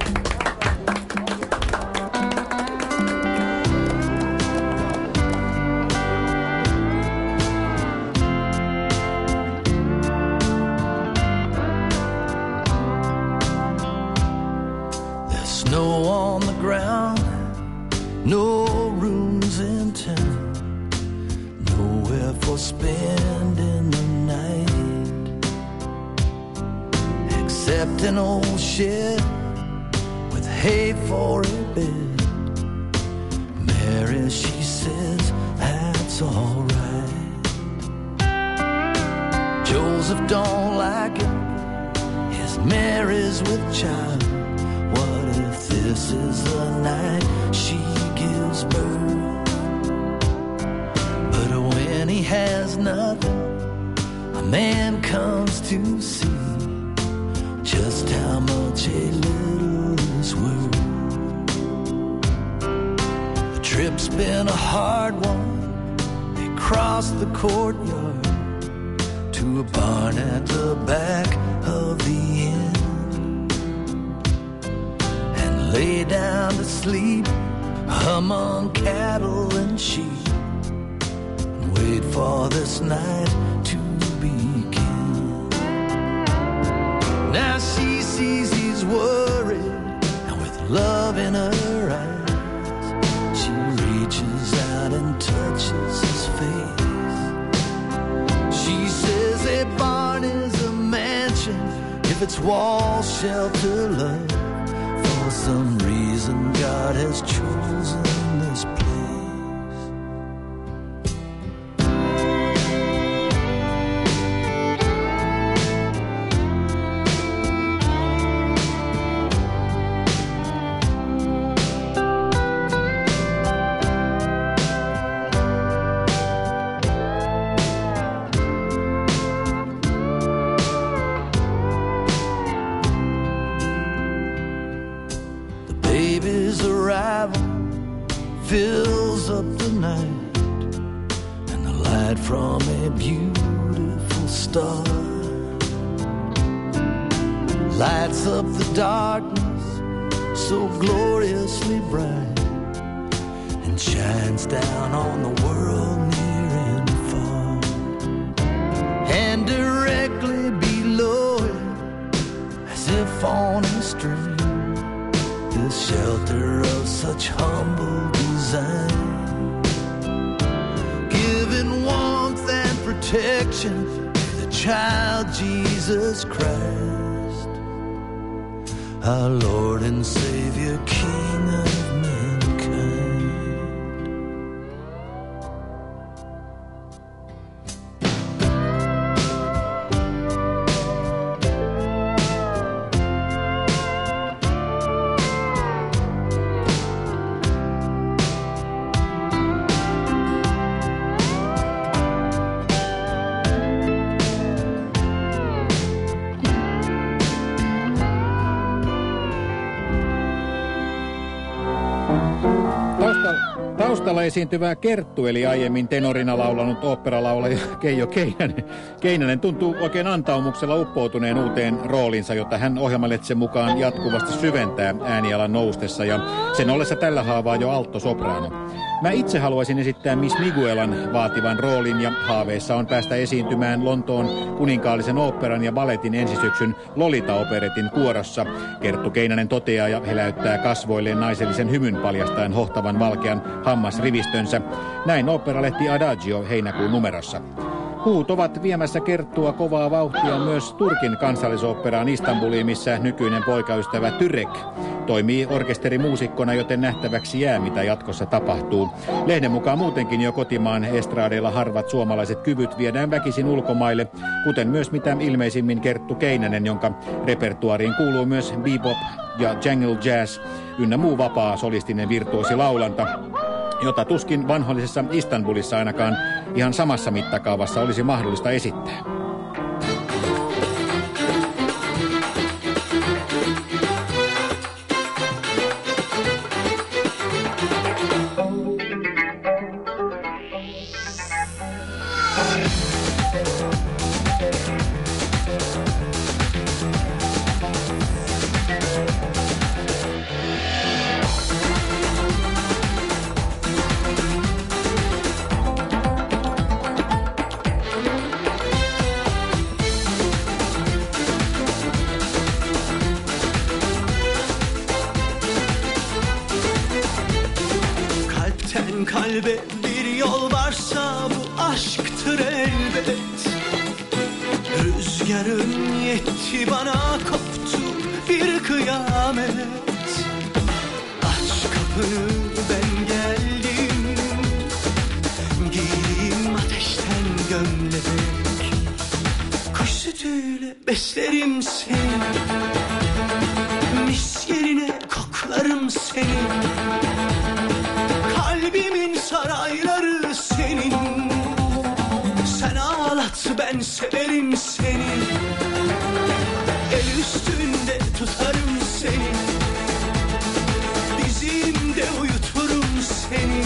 Snow on the ground, no rooms in town, nowhere for spending the night, except an old shed with hay for a bed. Mary, she says that's all right. Joseph don't like it, his Mary's with child. What if this is the night she gives birth? But when he has nothing, a man comes to see just how much a little is worth. The trip's been a hard one. They crossed the courtyard to a barn at the back of the inn. Lay down to sleep among cattle and sheep and wait for this night to begin. Now she sees he's worried, and with love in her eyes, she reaches out and touches his face. She says a barn is a mansion if its walls shelter love. For some reason God has chosen this place. Baby's arrival fills up the night, and the light from a beautiful star lights up the darkness so gloriously bright and shines down on the world near and far. And directly below it, as if on a string, the shelter of such humble design, giving warmth and protection to the child Jesus Christ, our Lord and Savior, King of mankind. Taustalla esiintyvä Kerttu, eli aiemmin tenorina laulanut oopperalaulaja Keijo Keinänen tuntuu oikein antaumuksella uppoutuneen uuteen roolinsa, jota hän ohjelmaletsen mukaan jatkuvasti syventää äänialan noustessa ja sen ollessa tällä haavaa jo alttosopraano. Mä itse haluaisin esittää Miss Miguelan vaativan roolin ja haaveissa on päästä esiintymään Lontoon kuninkaallisen oopperan ja balletin ensisyksyn Lolita-operetin kuorossa. Kerttu Keinänen toteaa ja heläyttää kasvoilleen naisellisen hymyn paljastaen hohtavan valkean hammasrivistönsä. Näin oopperalehti Adagio heinäkuun numerossa. Huut ovat viemässä Kerttua kovaa vauhtia myös Turkin kansallisoopperaan Istanbuliin, missä nykyinen poikaystävä Tyrek toimii orkesterimuusikkona, joten nähtäväksi jää, mitä jatkossa tapahtuu. Lehden mukaan muutenkin jo kotimaan estraadeilla harvat suomalaiset kyvyt viedään väkisin ulkomaille, kuten myös mitä ilmeisimmin Kerttu Keinänen, jonka repertuariin kuuluu myös bebop ja jangle jazz ynnä muu vapaa solistinen virtuosilaulanta, jota tuskin vanhollisessa Istanbulissa ainakaan ihan samassa mittakaavassa olisi mahdollista esittää. Kalbe bir yol varsa bu aşktır elbet. Rüzgarın yetti bana, koptu bir kıyamet. Aç kapını, ben geldim. Giyeyim ateşten gömlek. Kuş sütüyle beslerim seni. Mis yerine koklarım seni. Kalbimin sarayları senin. Sen ağlat, ben severim seni. El üstünde tutarım seni. Dizimde uyuturum seni.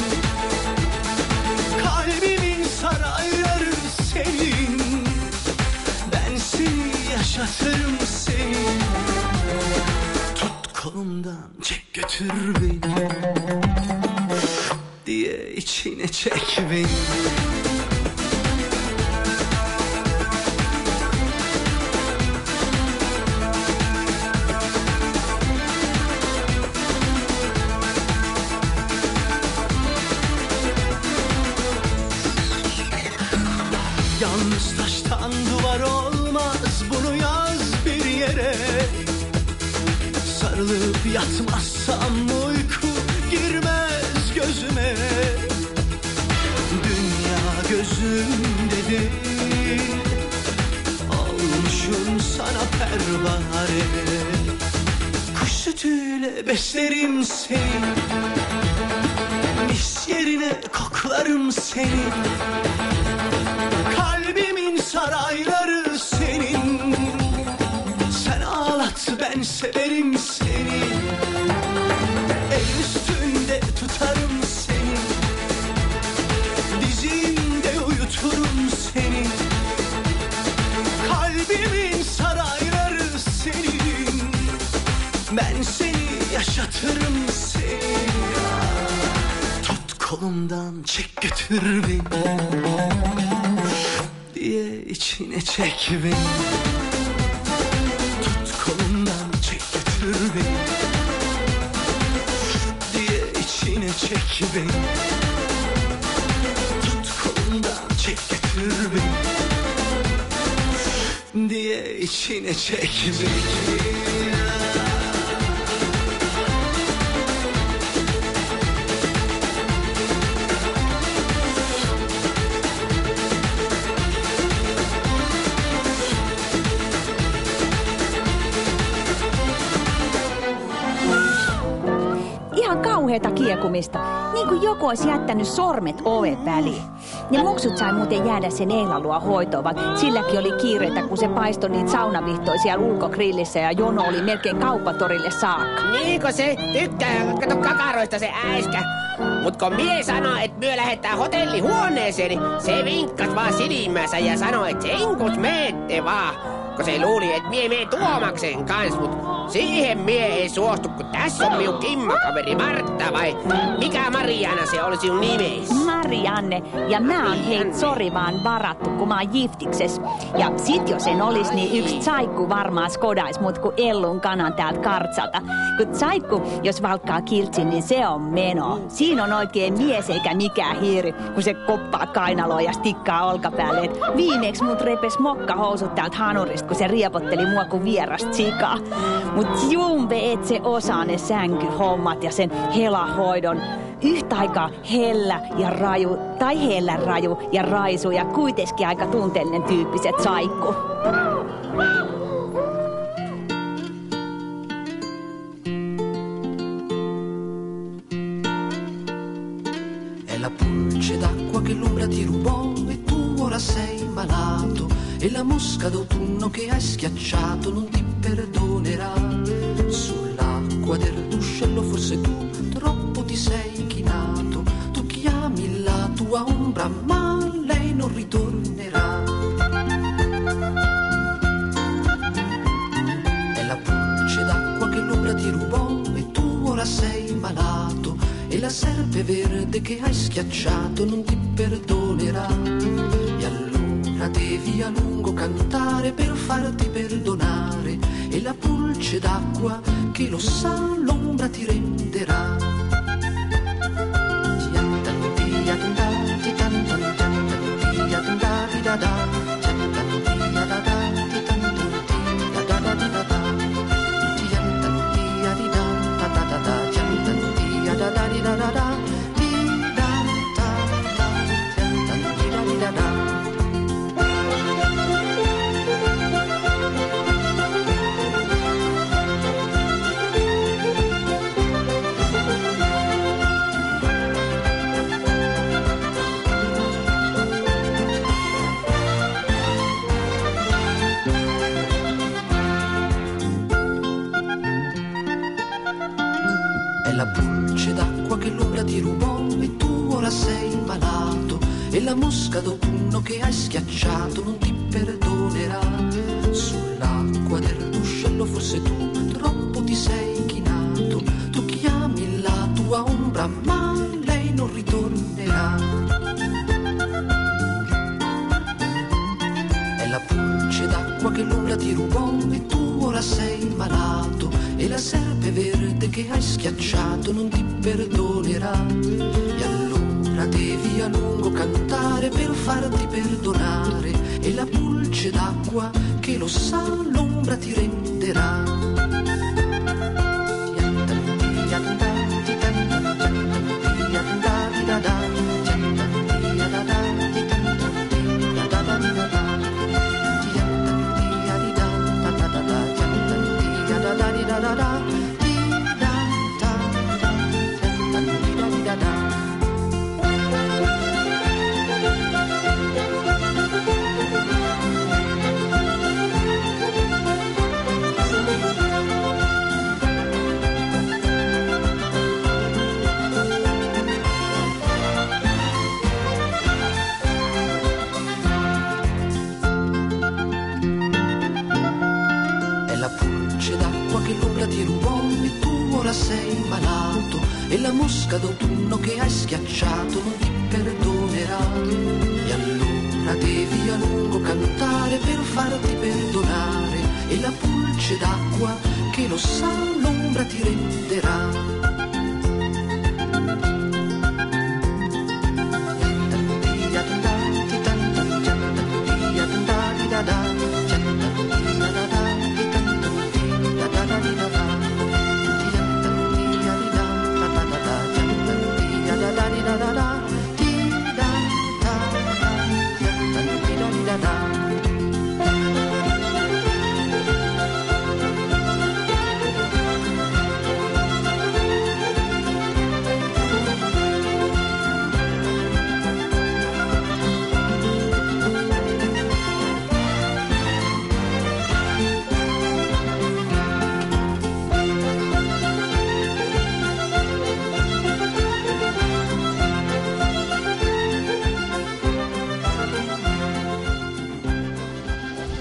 Kalbimin sarayları senin. Ben seni yaşatırım seni. Tut kolumdan, çek götür beni diye içine çek beni. Yalnız taştan duvar olmaz, bunu yaz bir yere. Sarılıp yatmazsam uyku girmez gözüme. Dünya gözümde değil, olmuşum sana pervane. Kuş sütüyle beslerim seni. Mis yerine koklarım seni. Kalbimin sarayları senin. Sen ağlat, ben severim seni. El üstünde tutarım seni. Dizimde uyuturum seni. Kalbimin sarayları senin. Ben seni yaşatırım seni. Tut kolumdan, çek götür beni diye içine çek beni. Tut kolumdan, çek götür beni diye içine çek beni. Tut kolumdan, çek götür beni diye içine çek beni. Kauheeta kiekumista, niin kuin joku olisi jättänyt sormet oven väliin. Ja muksut sai muuten jäädä sen Eilalua hoitoon, vaan silläkin oli kiireitä, kun se paistoi niitä saunavihtoja siellä ulkogrillissä ja jono oli melkein kauppatorille saakka. Niinko se tykkää, kato kakaroista se äiskä. Mut kun mie sano, et myö lähetään hotellihuoneeseen, niin se vinkkas vaan silmänsä ja sanoi, et senkus meette vaan. Kun se luuli, et mie mee Tuomaksen kans, mut siihen mie ei suostu, kun tässä on minun kimmakaveri Martta vai mikä Mariana se oli sinun nimeis? Marianne, ja mä oon hei sori vaan varattu, kun mä oon jiftikses. Ja sit jos en olis, niin yksi tsaikku varmaan skodais mut ku Ellun kanan täältä kartsalta. Kun tsaikku, jos valkkaa kirtsin, niin se on meno. Siinä on oikein mies eikä mikään hiiri, kun se koppaa kainaloa ja stikkaa olkapäälle. Et viimeeks mut repes mokkahousut täältä hanurista, kun se riepotteli mua kuin vierasta sikaa. Mut jumpe et se osaa ne sänkyhommat ja sen helahoidon. Yhtä aikaa hellä ja raju, tai hellä raju ja raisu ja kuitenkin aika tunteellinen tyyppiset saikku. È la pulce d'acqua che l'ombra ti rubò e tu ora sei malato. E la mosca d'autunno che hai schiacciato non ti perdonerà. Sull'acqua del ruscello forse tu troppo ti sei chinato. Tu chiami la tua ombra ma lei non ritornerà. È la pulce d'acqua che l'ombra ti rubò e tu ora sei malato. E la serpe verde che hai schiacciato non ti perdonerà. E allora devi a lungo cantare per farti perdonare. E la pulce d'acqua che lo sa l'ombra ti renderà. È la pulce d'acqua che l'ombra ti rubò e tu ora sei malato. E la mosca d'autunno che hai schiacciato non ti perdonerà. Sull'acqua del ruscello forse tu troppo ti sei chinato. Tu chiami la tua ombra ma lei non ritornerà. È la pulce d'acqua che l'ombra ti rubò e tu ora sei malato. E la serpe verde che hai schiacciato non ti perdonerà. E allora devi a lungo cantare per farti perdonare. E la pulce d'acqua che lo sa l'ombra ti renderà. Sei malato e la mosca d'autunno che hai schiacciato non ti perdonerà. E allora devi a lungo cantare per farti perdonare. E la pulce d'acqua che lo sa l'ombra ti renderà.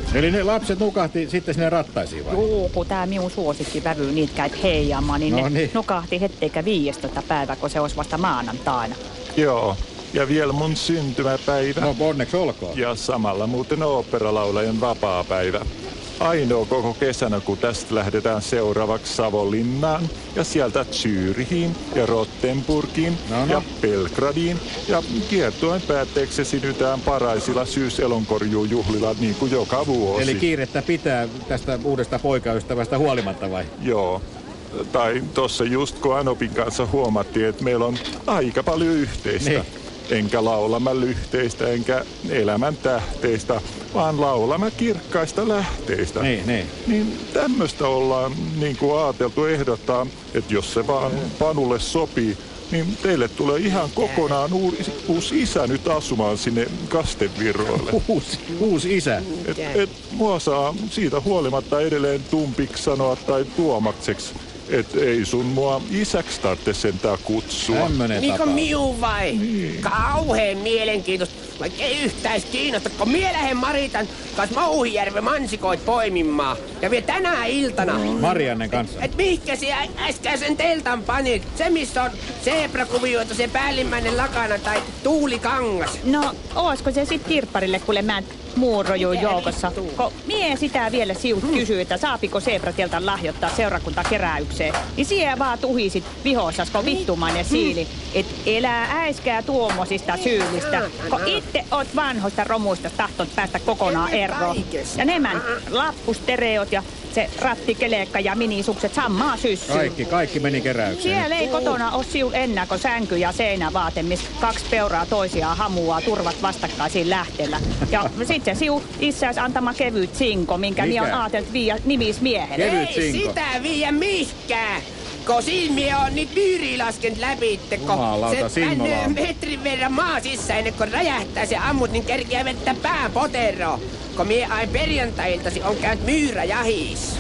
Eli ne lapset nukahti sitten sinne rattaisiin vai? Juu, kun tää minun suosikkivävy niitä käyt heijamaan, niin No ne niin. nukahti hettekä 15 päivää, kun se olisi vasta maanantaina. Joo, ja vielä mun syntymäpäivä. No onneksi olkoon. Ja samalla muuten oopperalaulajan vapaapäivä. Ainoa koko kesänä, kun tästä lähdetään seuraavaksi Savonlinnaan ja sieltä Zürichiin ja Rottenburgiin ja Belgradiin. Ja kiertoen päätteeksi esiinnytään paraisilla syyselonkorjuujuhlilla niin kuin joka vuosi. Eli kiirettä pitää tästä uudesta poikaystävästä huolimatta vai? Joo. Tai tossa just kun Anopin kanssa huomattiin, että meillä on aika paljon yhteistä. Niin. Enkä laulama lyhteistä, enkä elämän tähteistä, vaan laulama kirkkaista lähteistä. Niin tämmöistä ollaan niin kuin ajateltu ehdottaa, että jos se vaan Panulle sopii, niin teille tulee ihan kokonaan uusi isä nyt asumaan sinne Kastevirroille. Uusi isä? Et mua saa siitä huolimatta edelleen Tumpiksi sanoa tai Tuomakseksi. Et ei sun mua isäksi tarvitse sentään kutsua. Niinku miu vai? Niin. Kauheen mielenkiintoista. Vaikka ei yhtään kiinnosta, kun mie lähden Maritan kanssa Mouhijärven mansikoit poimimaan. Ja vielä tänä iltana. Mariannen kanssa. Et mihinkä se äskeisen teltan panit? Se missä on zebrakuvioita, se päällimmäinen lakana tai tuulikangas. No, oisko se sit kirpparille, kuule mä muurrojuun joukossa? Kun mie sitä vielä siut kysyy, että saapiko zebrateltan lahjoittaa seurakuntakeräykseen. Niin siihen vaan tuhisit vihosas, kun vittumainen siili. Et elää äiskää tuommoisista syyllistä. Kun itse oot vanhoista romuista tahtot päästä kokonaan eroon. Ja nemän lappustereot ja se rattikelekka ja minisukset samaa syssyyn. Kaikki meni keräykseen. Siellä ei kotona ole siul enää kuin sänky ja seinävaate, missä 2 peuraa toisiaan hamuaa turvat vastakkaisiin lähteellä. Ja sit se siu isäs antama kevyt sinko, minkä niin on ajateltu viiä nimismiehelle. Ei sitä viiä mihkään. Kun silmiä on niitä myyriä laskenut läpi, kun se männöö metrin verran maa sisään ennen kuin räjähtää se ammut, niin kerkiä vettä pään poteroon. Kun mie aina perjantailtasi on käynyt myyräjahis.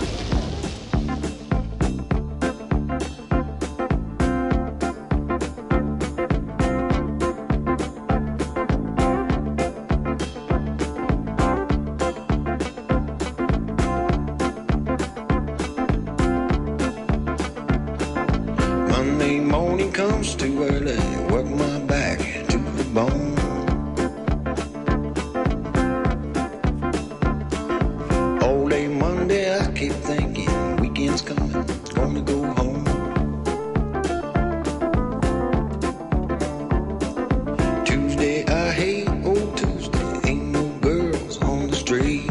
Monday morning comes too early, work my back to the bone. All day Monday I keep thinking, weekend's coming, gonna go home. Tuesday I hate old Tuesday, ain't no girls on the street.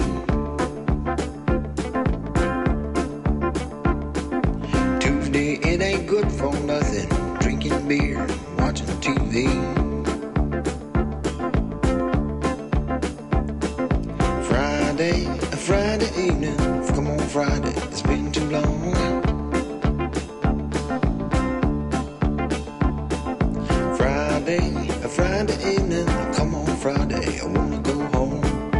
Tuesday it ain't good for nothing, drinking beer, watching TV. Friday evening, come on Friday, it's been too long. Friday evening, come on Friday, I wanna go home.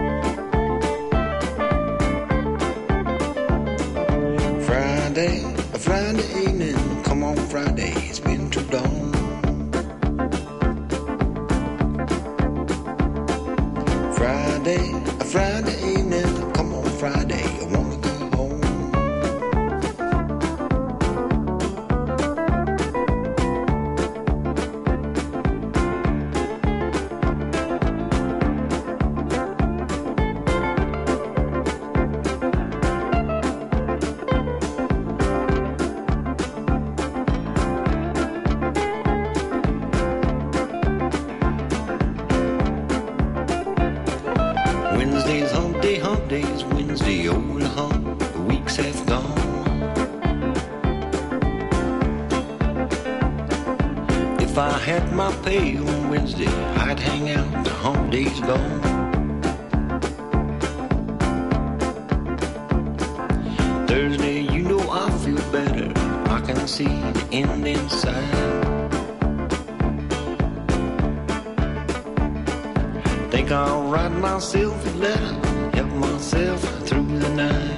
Friday evening, come on Friday, it's been too long. Friday evening, come on Friday, I wanna go home. Wednesday's hump days, Wednesday over the hump, the weeks have gone. If I had my pay on Wednesday, I'd hang out, the hump day's gone. Thursday, you know I feel better, I can see the end inside. Think I'll write myself a letter, help myself through the night.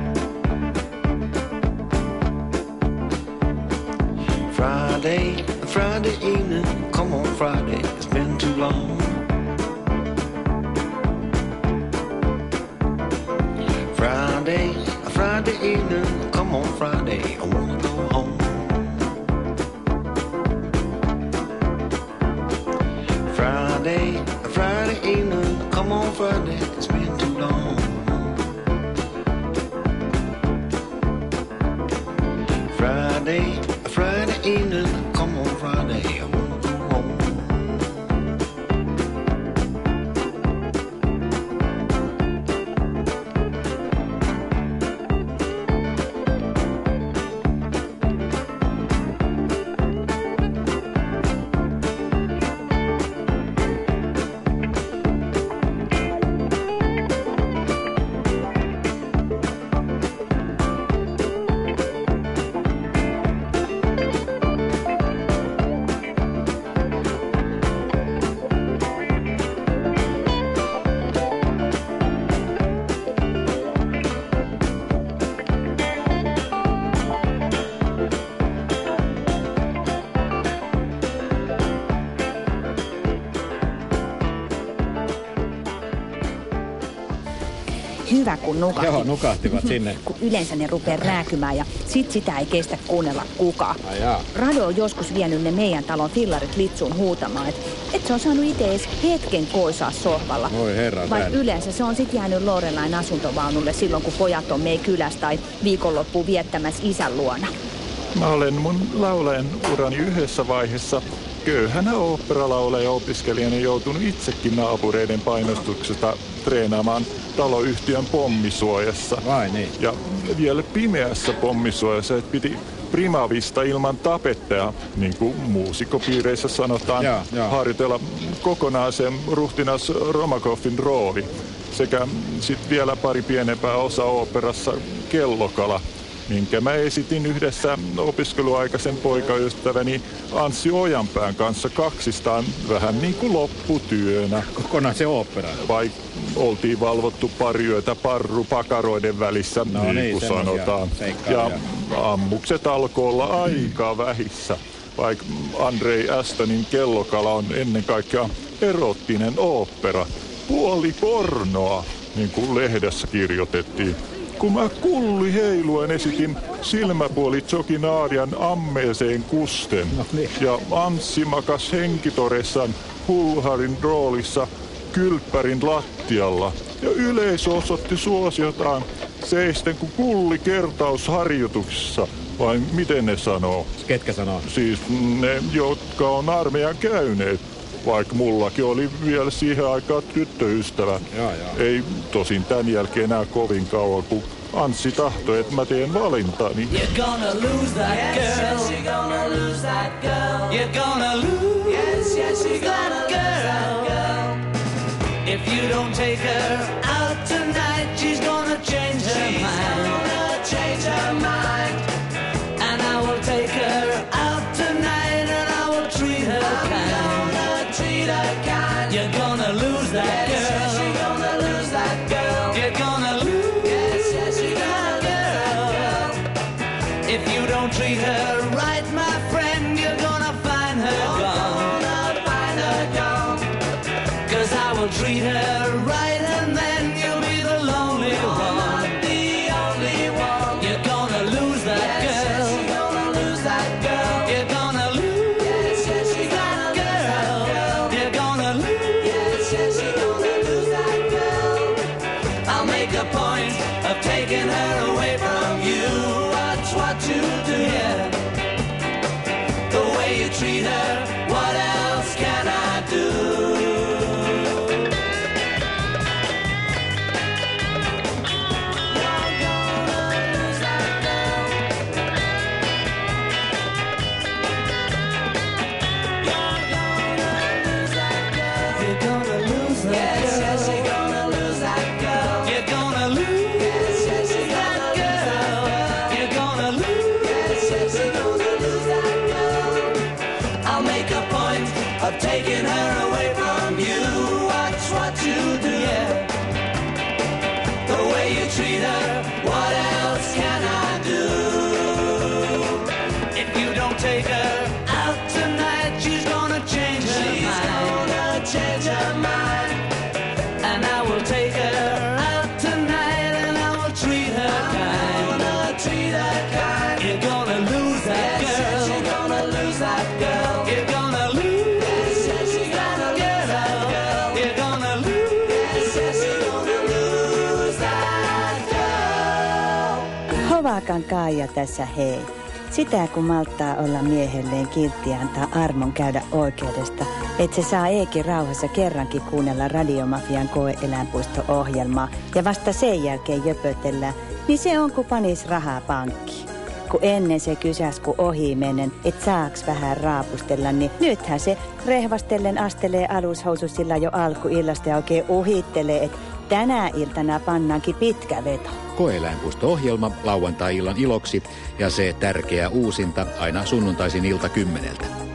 Friday evening, come on Friday, it's been too long. Friday evening, come on Friday, I wanna go home. Friday evening, come on Friday, it's been too long. Friday evening, come on Friday, I wanna go home. Hyvä, kun nukahti. Joo, nukahtivat sinne. Kun yleensä ne rupeaa rääkymään ja sit sitä ei kestä kuunnella kukaan. Ajaa. Radio on joskus vienyt ne meidän talon fillarit litsuun huutamaan, että se on saanut itse edes hetken koisaa sohvalla. Voi herra. Vaikka yleensä se on sit jäänyt Lorelain asuntovaunulle silloin, kun pojat on mei kylässä tai viikonloppuun viettämässä isän luona. Mä olen mun laulajan urani yhdessä vaiheessa köyhänä oopperalaulaja-opiskelijana joutunut itsekin naapureiden painostuksesta treenaamaan taloyhtiön pommisuojassa. Vai niin? Ja vielä pimeässä pommisuojassa, että piti primavista ilman tapettajaa, niin kuin muusikkopiireissä sanotaan, harjoitella kokonaan sen ruhtinas Romakoffin rooli. Sekä sitten vielä pari pienempää osa oopperassa Kellokala, minkä mä esitin yhdessä opiskeluaikaisen poikaystäväni Anssi Ojanpään kanssa kaksistaan vähän niin kuin lopputyönä. Kokonaan se ooppera. Vai oltiin valvottu pari yötä parrupakaroiden välissä, no niin kuin sanotaan. Ja ammukset alkoi olla aika vähissä. Vaikka Andrei Astonin Kellokala on ennen kaikkea erottinen ooppera. Puoli pornoa, niin kuin lehdessä kirjoitettiin. Kun mä kulli heiluen esitin silmäpuoli Jokinaarian ammeeseen kusten. No niin. Ja Anssi makas henkitoressan Hulharin roolissa kylppärin lattialla. Ja yleisö osoitti suosiotaan seisten kuin kulli kertausharjoituksissa. Vai miten ne sanoo? Ketkä sanoo? Siis ne, jotka on armeijan käyneet. Vaikka mullakin oli vielä siihen aikaan tyttöystävä. Ei tosin tän jälkeen enää kovin kauan, kun Anssi tahtoi, että mä teen valintani. You're gonna lose that girl. Yes, you're gonna lose that girl. You're gonna lose. Yes, you're gonna lose that girl. If you don't take her out tonight, she's gonna change her mind. She's gonna change her mind. And I will take her out tonight, and I will treat her kind. You're gonna lose that girl. Yes, you're gonna lose that girl. You're gonna lose. Yes, you're gonna lose that girl. If you don't treat her right, my friend, you're gonna find her gone. Gonna find her gone. 'Cause I will treat her right, and then you'll be the lonely one. Not the only one. You're gonna lose that girl. Yes, you're gonna lose that girl. You're gonna lose. Yes, you're gonna lose that girl. You're gonna lose. Yes, you're gonna lose that girl. I'll make a point of taking her away from you. Watch what you do, yeah. The way you treat her, what else can I do? Taking her away from you. Watch what you do, yeah. The way you treat her, what else can I do? If you don't take her out tonight, she's gonna change her mind. She's gonna change her mind. And I will take her out tonight, and I will treat her Kovakan Kaija tässä hei. Sitä kun malttaa olla miehelleen kiltti antaa armon käydä oikeudesta, että se saa eikin rauhassa kerrankin kuunnella Radiomafian koe-eläinpuisto-ohjelmaa ja vasta sen jälkeen jöpötellään, niin se on kun panis rahaa pankkiin. Kun ennen se kysäs kun ohi menen, et saaks vähän raapustella, niin nythän se rehvastellen astelee alushoususilla jo alkuillasta ja oikein uhittelee, että tänä iltana pannaankin pitkä veto. Koe-eläinpuisto-ohjelma lauantai-illan iloksi ja se tärkeä uusinta aina sunnuntaisin ilta 10.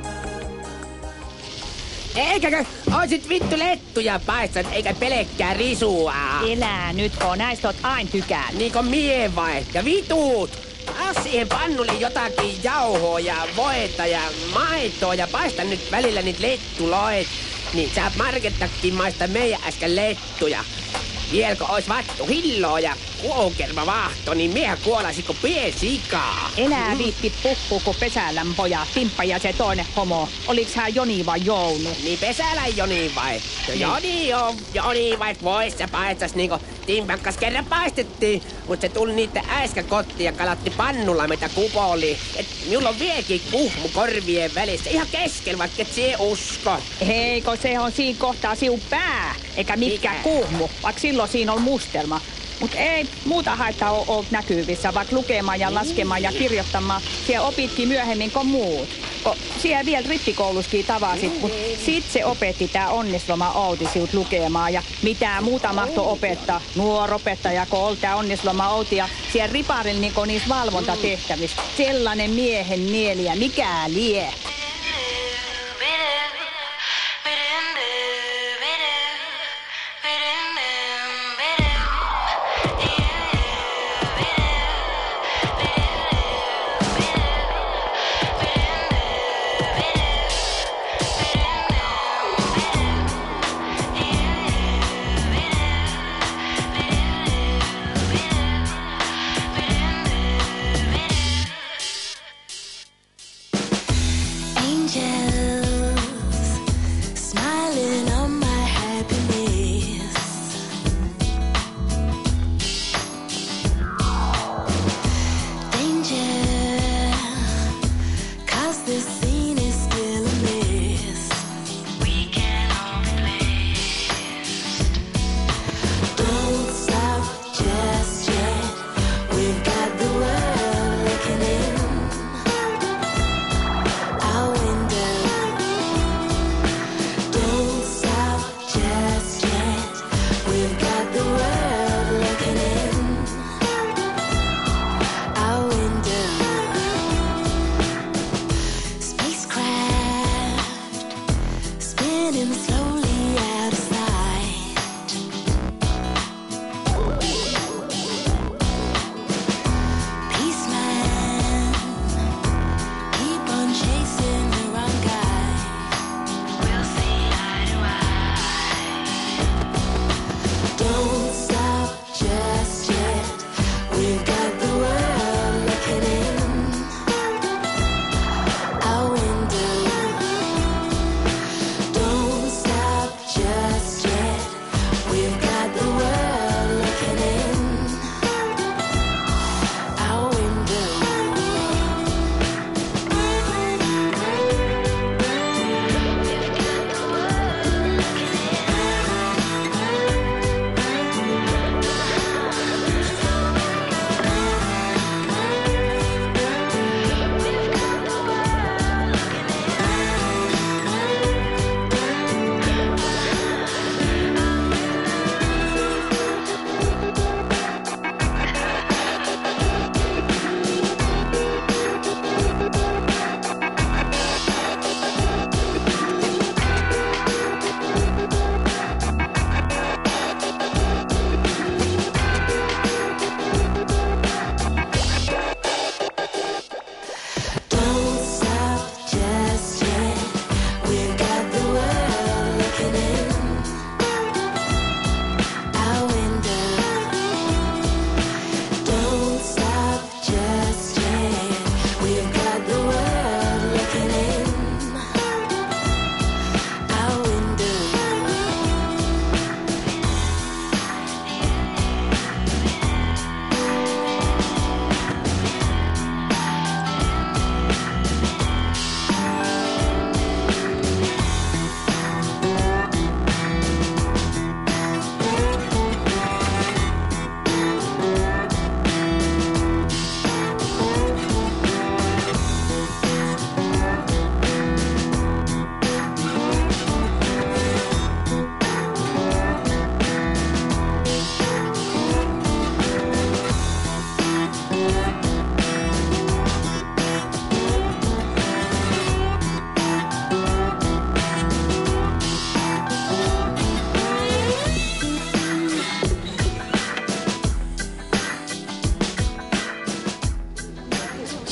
Eikäkö oisit vittu lettuja paistat, eikä pelkkää risua? Elää nyt, kun näistä oot aina tykään. Niinko mie vai? Ja vituut! Aa siihen pannulle jotakin jauhoa ja voita ja maitoa ja paista nyt välillä niitä lettuloit. Niin sä Markettakin maista meidän äsken lettuja. Vieläkö ois vattu hilloa ja kuokerma vahto, niin miehän kuolaisi kuin piesikaa. Elää viitti puhuu, kun Pesälän poja, Timppa ja se toinen homo. Oliks hän Joni vai Jounu? Niin Pesälän Joni vai? Joni vai vois se paistas niinku Timpan kanssa kerran paistettiin. Mut se tuli niitten äsken kotiin ja kalatti pannulla meitä kupoli. Et minulla on vieläkin kuhmu korvien välissä ihan kesken, vaikka et sie usko. Heiko, se on siinä kohtaa siun pää, eikä mikään kuhmu, vaikka silloin siinä on mustelma. Mut ei muuta haittaa ole näkyvissä, vaikka lukemaan ja laskemaan ja kirjoittamaan. Siellä opitkin myöhemmin kuin muut. Siellä vielä rippikouluskin tavasit, mut sit se opetti tää Onnisloma Outi siut lukemaan ja mitä muuta mahto opettaa. Nuoropettaja, kun oli tää Onnisloma Outi ja siellä riparilla niinku niissä valvontatehtävissä. Sellainen miehen mieliä, mikä lie.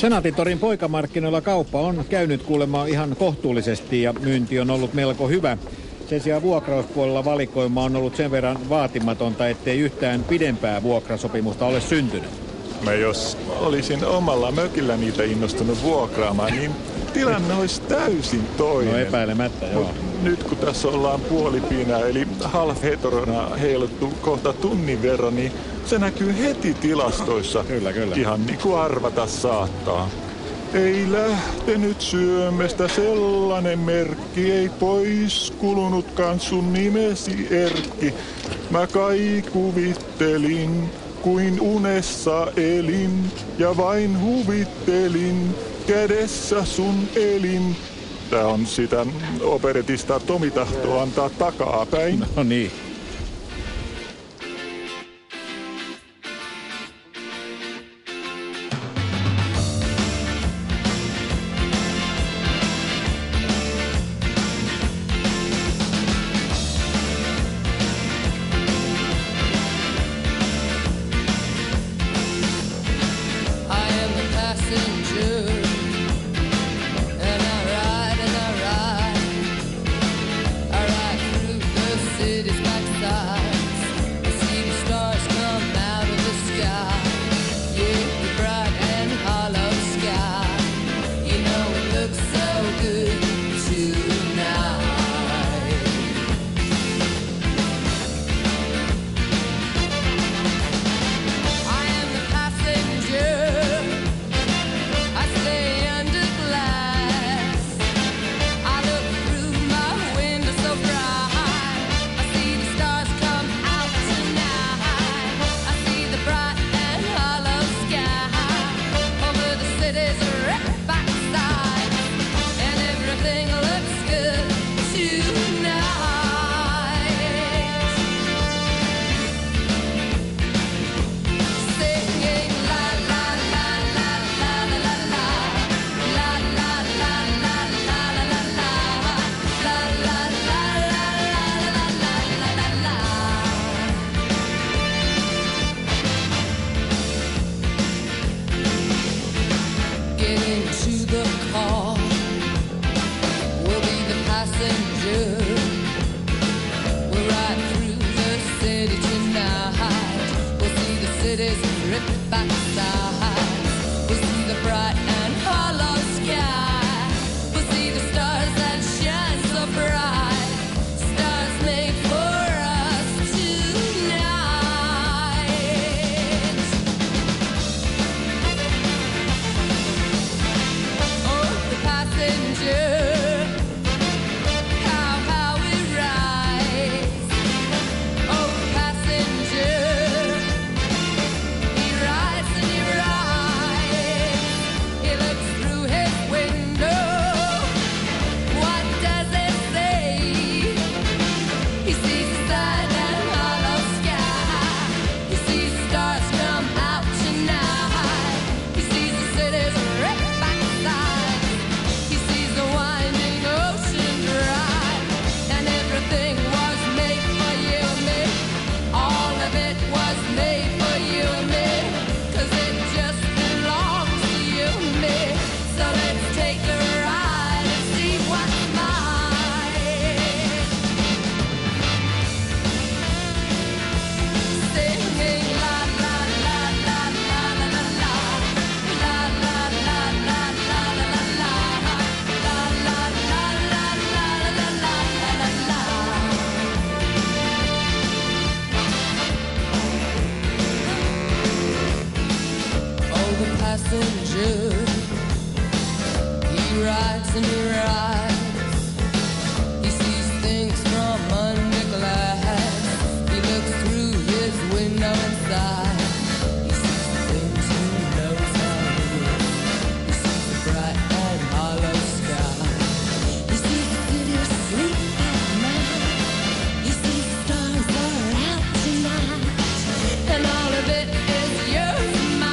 Senaatintorin poikamarkkinoilla kauppa on käynyt kuulemma ihan kohtuullisesti ja myynti on ollut melko hyvä. Sen sijaan vuokrauspuolella valikoima on ollut sen verran vaatimatonta, ettei yhtään pidempää vuokrasopimusta ole syntynyt. Mä jos olisin omalla mökillä niitä innostunut vuokraamaan, niin tilanne olisi täysin toinen. No epäilemättä, joo. Nyt kun tässä ollaan puolipiinää, eli half heterona heiluttu kohta tunnin verran, niin se näkyy heti tilastoissa. Kyllä. Ihan niin kuin arvata saattaa. Ei lähtenyt syömestä sellainen merkki, ei pois kulunutkaan sun nimesi Erkki. Mä kai kuvittelin, kuin unessa elin, ja vain huvittelin, kädessä sun elin. Tää on sitä operetista Tomi tahtoo antaa takapäin. No niin.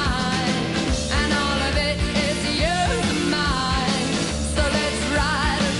Ride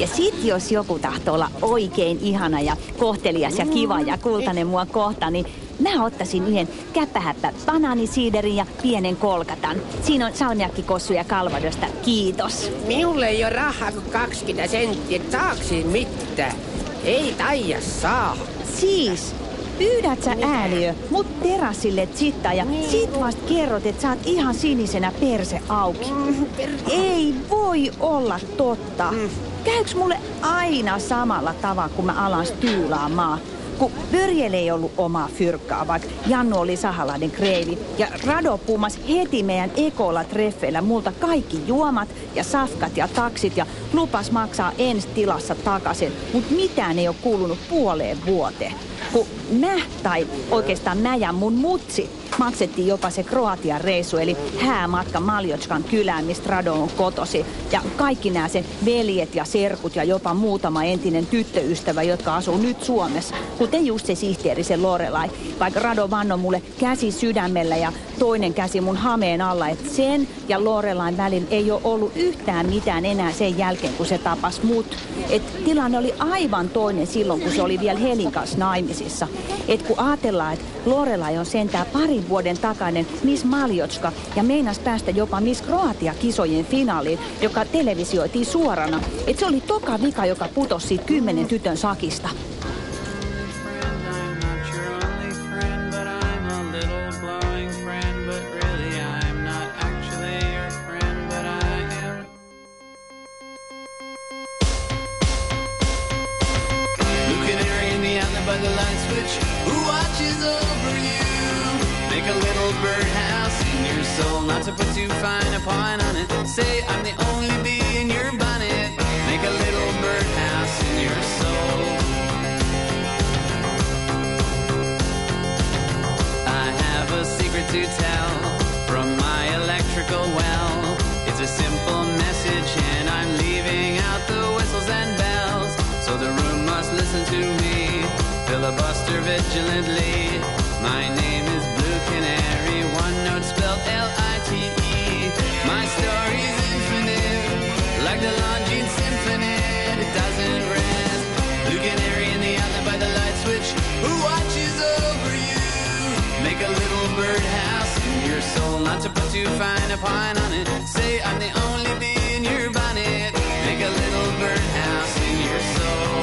Ja sit jos joku tahtoo olla oikein ihana ja kohtelias ja kiva ja kultainen mua kohta, niin mä ottaisin yhden käppähäppä banaanisiiderin ja pienen kolkatan. Siinä on salmiakkikossuja ja kalvadosta. Kiitos. Minulle ei ole rahaa kuin 20 senttiä, et saaksin mitään. Ei taida saa. Siis, pyydät sä ääliö mut terassille zittaa ja sit vasta kerrot, että sä oot ihan sinisenä perse auki. Ei voi olla totta. Käyks mulle aina samalla tavalla, kun mä alan styylaamaan? Kun Börjelle ei ollut omaa fyrkkaa, vaikka Jannu oli Sahalahden kreivi. Ja Rado puumas heti meidän ekoilla treffeillä multa kaikki juomat ja safkat ja taksit ja lupas maksaa ensi tilassa takaisin. Mut mitään ei ole kuulunut puoleen vuoteen. Kun oikeastaan mä ja mun mutsi maksettiin jopa se Kroatian reissu, eli häämatka Maljotskan kylään, mistä Rado on kotosi. Ja kaikki nämä sen veljet ja serkut ja jopa muutama entinen tyttöystävä, jotka asuu nyt Suomessa. Kuten just se sihteeri, se Lorelai. Vaikka Rado vannoi mulle käsi sydämellä ja toinen käsi mun hameen alla, että sen ja Lorelain välillä ei ole ollut yhtään mitään enää sen jälkeen, kun se tapas mut. Et tilanne oli aivan toinen silloin, kun se oli vielä Helin kanssa naimisissa. Et kun ajatellaan, että Lorelai on sentään parin vuoden takainen Miss Maljotska ja meinas päästä jopa Miss Kroatia-kisojen finaaliin, joka televisioitiin suorana. Et se oli toka vika, joka putosi siitä 10 tytön sakista. By the light switch, who watches over you? Make a little birdhouse in your soul, not to put too fine a point on it. Say I'm the only bee in your bonnet. Make a little birdhouse in your soul. I have a secret to tell from my electrical well. It's a simple message and I'm leaving out the whistles and bells, so the room must listen to me. Filibuster vigilantly. My name is Blue Canary, one note spelled L-I-T-E. My story's infinite, like the Longines Symphony. It doesn't rest. Blue Canary in the outlet by the light switch, who watches over you? Make a little birdhouse in your soul, not to put too fine a point on it. Say I'm the only bee in your bonnet. Make a little birdhouse in your soul.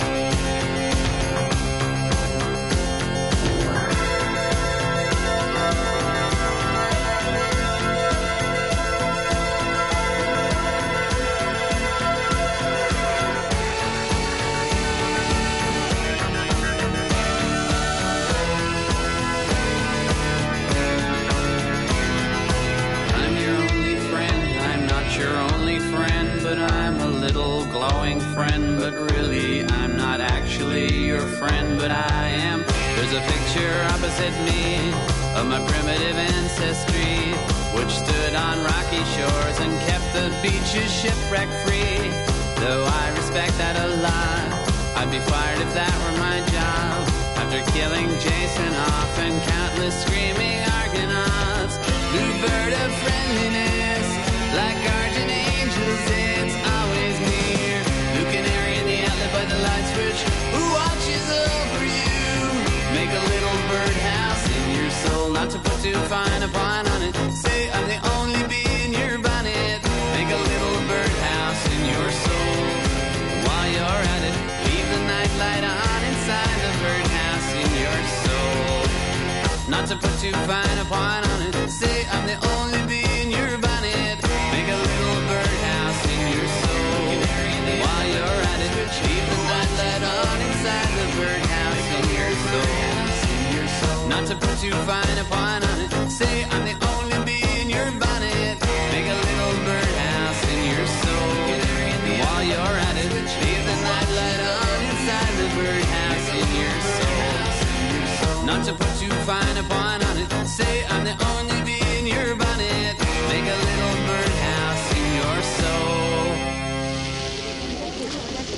Glowing friend, but really I'm not actually your friend, but I am. There's a picture opposite me of my primitive ancestry, which stood on rocky shores and kept the beaches shipwreck free. Though I respect that a lot, I'd be fired if that were my job. After killing Jason off and countless screaming Argonauts, blue bird of friendliness, like guardian angels, it's always near. Blue canary in the outlet by the light switch, who watches over you? Make a little birdhouse in your soul, not to put too fine a point on it. Say I'm the only bee in your bonnet. Make a little birdhouse in your soul. While you're at it, leave the nightlight on inside the birdhouse in your soul. Not to put too fine a point on it. Say I'm the only bee in your bonnet. Make a little birdhouse in your soul. While you're at it, leave the nightlight on inside the birdhouse in your soul. Not to put too fine a point on it. Say I'm the only bee in your bonnet. Make a little birdhouse in your soul. While you're at it, leave the nightlight on inside the birdhouse in your soul. Not to put too fine a point on it. Say I'm the only bee in your bonnet. Make a little birdhouse in your soul.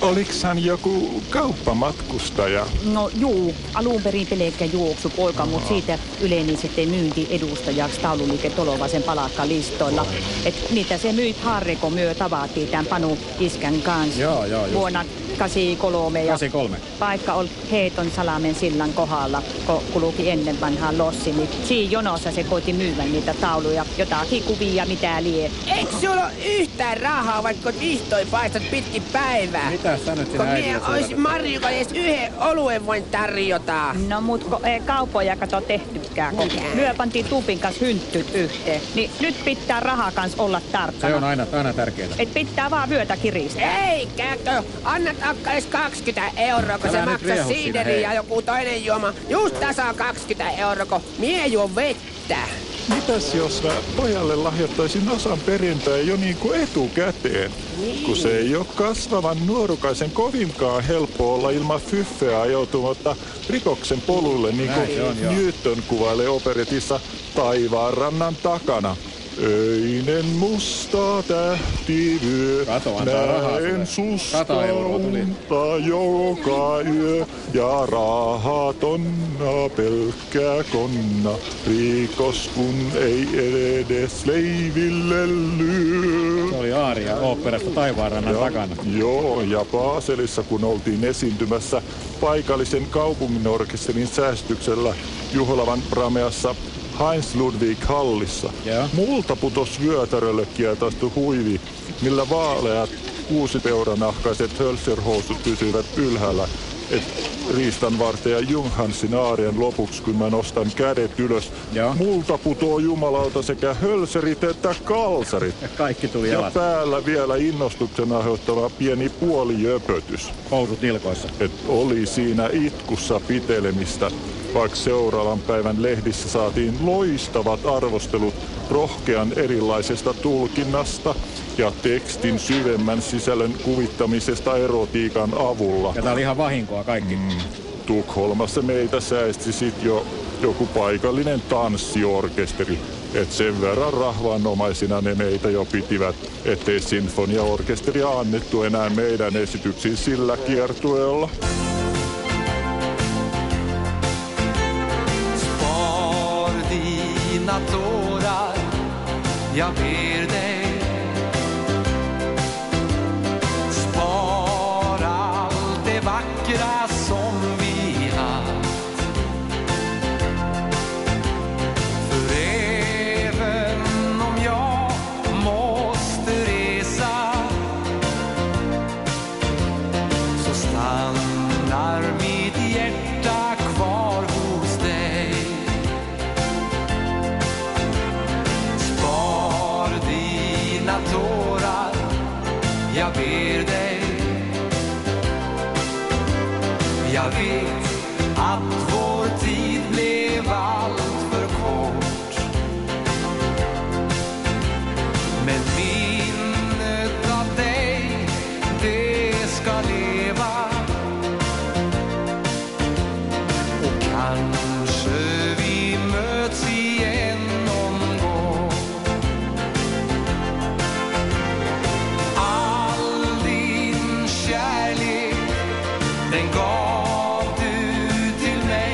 Oliks hän joku kauppamatkustaja? No juu, alun perin pelkkä juoksupoika, mutta siitä yleni sitten myyntiedustajaksi taululiike Tolovasen palakkalistoilla. Et niitä se myit Harri, kun myö tavattiin tämän Panu Iskän kanssa Joo, vuonna 83. 83. Paikka oli Heiton Salamen sillan kohdalla, kun kuluki ennen vanhaa lossi, niin siinä jonossa se koiti myydä niitä tauluja, jotakin kuvia, mitä lie. Eikö sulla ole yhtään rahaa, vaikka vihtoin paistat pitkin päivää? Mitä sä nyt sinä Kun mie ois Marjuka edes yhden oluen voin tarjota. No mut kun ei kaupoja kato tehtykään, kun myö pantiin Tupin kanssa hynttyt yhteen. Niin nyt pitää rahaa kans olla tarkkana. Se on aina tärkeää. Et pitää vaan vyötä kiristää. Eikäkö? Annat akka edes 20 €, kun se maksaa siideri ja joku toinen juoma. Just tasaa 20 €, kun mie juon vettä. Mitäs jos mä pojalle lahjoittaisin osan perintää jo niin kuin etukäteen? Kun se ei ole kasvavan nuorukaisen kovinkaan helppo olla ilman fyffeä ajautumatta rikoksen polulle, niin kuin Newton kuvailee operetissa Taivaanrannan takana. Öinen musta tähtivyö, näen susta unta joka yö, ja rahatonna pelkkää konna, rikos kun ei edes leiville lyö. Se oli aaria oopperasta Taivaanrannan takana. Joo, ja Baselissa kun oltiin esiintymässä paikallisen kaupunginorkesterin säästyksellä Juhlavan Prameassa Heinz Ludwig Hallissa. Multa putos vyötärölle kietaistu huivi, millä vaaleat kuusipeuranahkaiset hölserhousut pysyivät ylhäällä. Et riistanvarteja Junghansin aarien lopuksi, kun mä nostan kädet ylös. Multa putoo jumalauta sekä hölserit että kalsarit. Ja kaikki tuli jalat. Ja päällä vielä innostuksen aiheuttava pieni puolijöpötys. Housut nilkoissa. Et oli siinä itkussa pitelemistä. Vaikka seuraavan päivän lehdissä saatiin loistavat arvostelut rohkean erilaisesta tulkinnasta ja tekstin syvemmän sisällön kuvittamisesta erotiikan avulla. Ja tää oli ihan vahinkoa kaikki. Tukholmassa meitä säästi sit jo joku paikallinen tanssiorkesteri. Et sen verran rahvaanomaisina ne meitä jo pitivät, ettei sinfoniaorkesteria annettu enää meidän esityksiin sillä kiertueella. Dina tårar, jag ber dig. Spar allt det vackra som vi haft. För även om jag måste resa, så stannar mitt hjärta kvar hos dig. Tårar, jag ber dig. Jag vet att vår tid blev allt för kort, men minnet av dig, det ska leva. Och kanske vi möts igen någon gång. Den gav du till mig.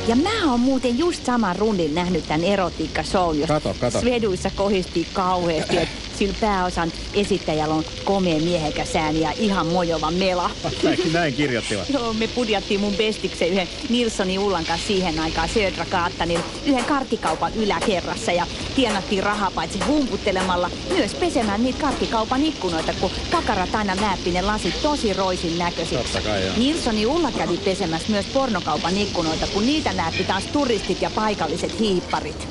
Ja mä oon muuten just saman rundin nähnyt tän erotiikka-shown, jos Kato. Sveduissa kohistii kauheasti, että sillä pääosan esittäjällä on komea miehekäs ääni ja ihan mojova mela. Näin kirjoittivat. Joo, me pudjattiin mun bestiksen yhden Nilssonin Ullan kanssa siihen aikaan Södra Kaattanilla yhden karkkikaupan yläkerrassa ja tienattiin rahaa paitsi humputtelemalla, myös pesemään niitä karkkikaupan ikkunoita, kun kakarat aina läppi ne lasit tosi roisin näköisiksi. Totta kai, joo. Nilssonin Ulla kävi pesemässä myös pornokaupan ikkunoita, kun niitä läppi taas turistit ja paikalliset hiipparit.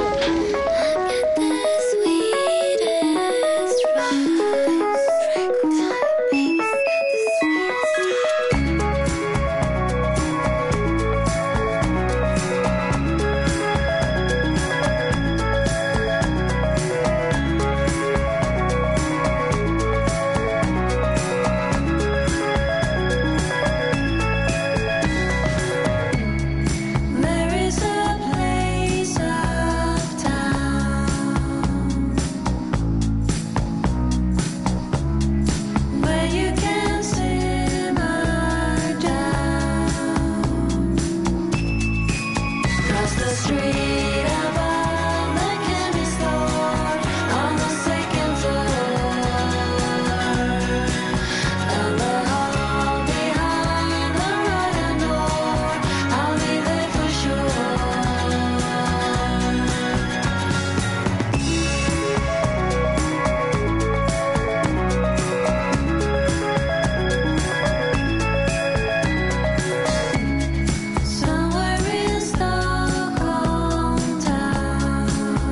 There is a place uptown where you can simmer down. Across the street above the candy store on the second floor, and the hall behind the right door. I'll be there for sure. Somewhere in Stockholm town,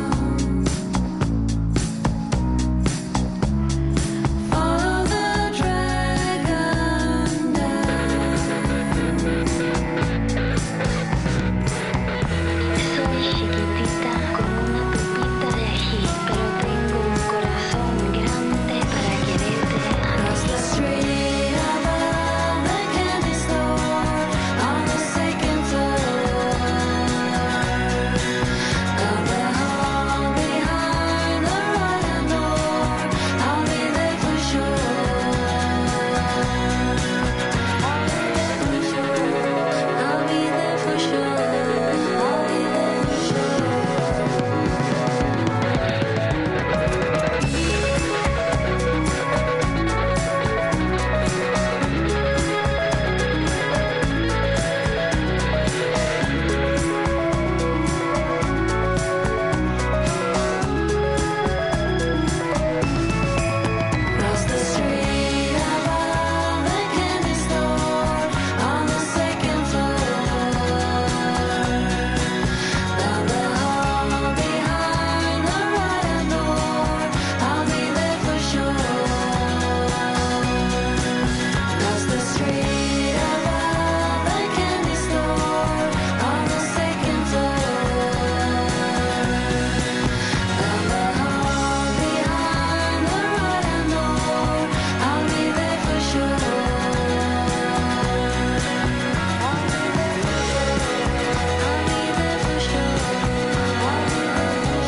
follow the dragon down. Soy chiquitita como una pepita de ají, pero tengo un corazón grande para quererte a Across the street above the candy store on the second floor, and the hall behind the right door. I'll be there for sure. I'll be there for sure. I'll be there for sure. I'll be there for sure. Across the street above the candy store on the second floor, and the hall behind the right door. I'll be there for sure. Across the street above the candy store on the second floor, and the hall behind the right door. I'll be there for sure. I'll be there for sure. I'll be there for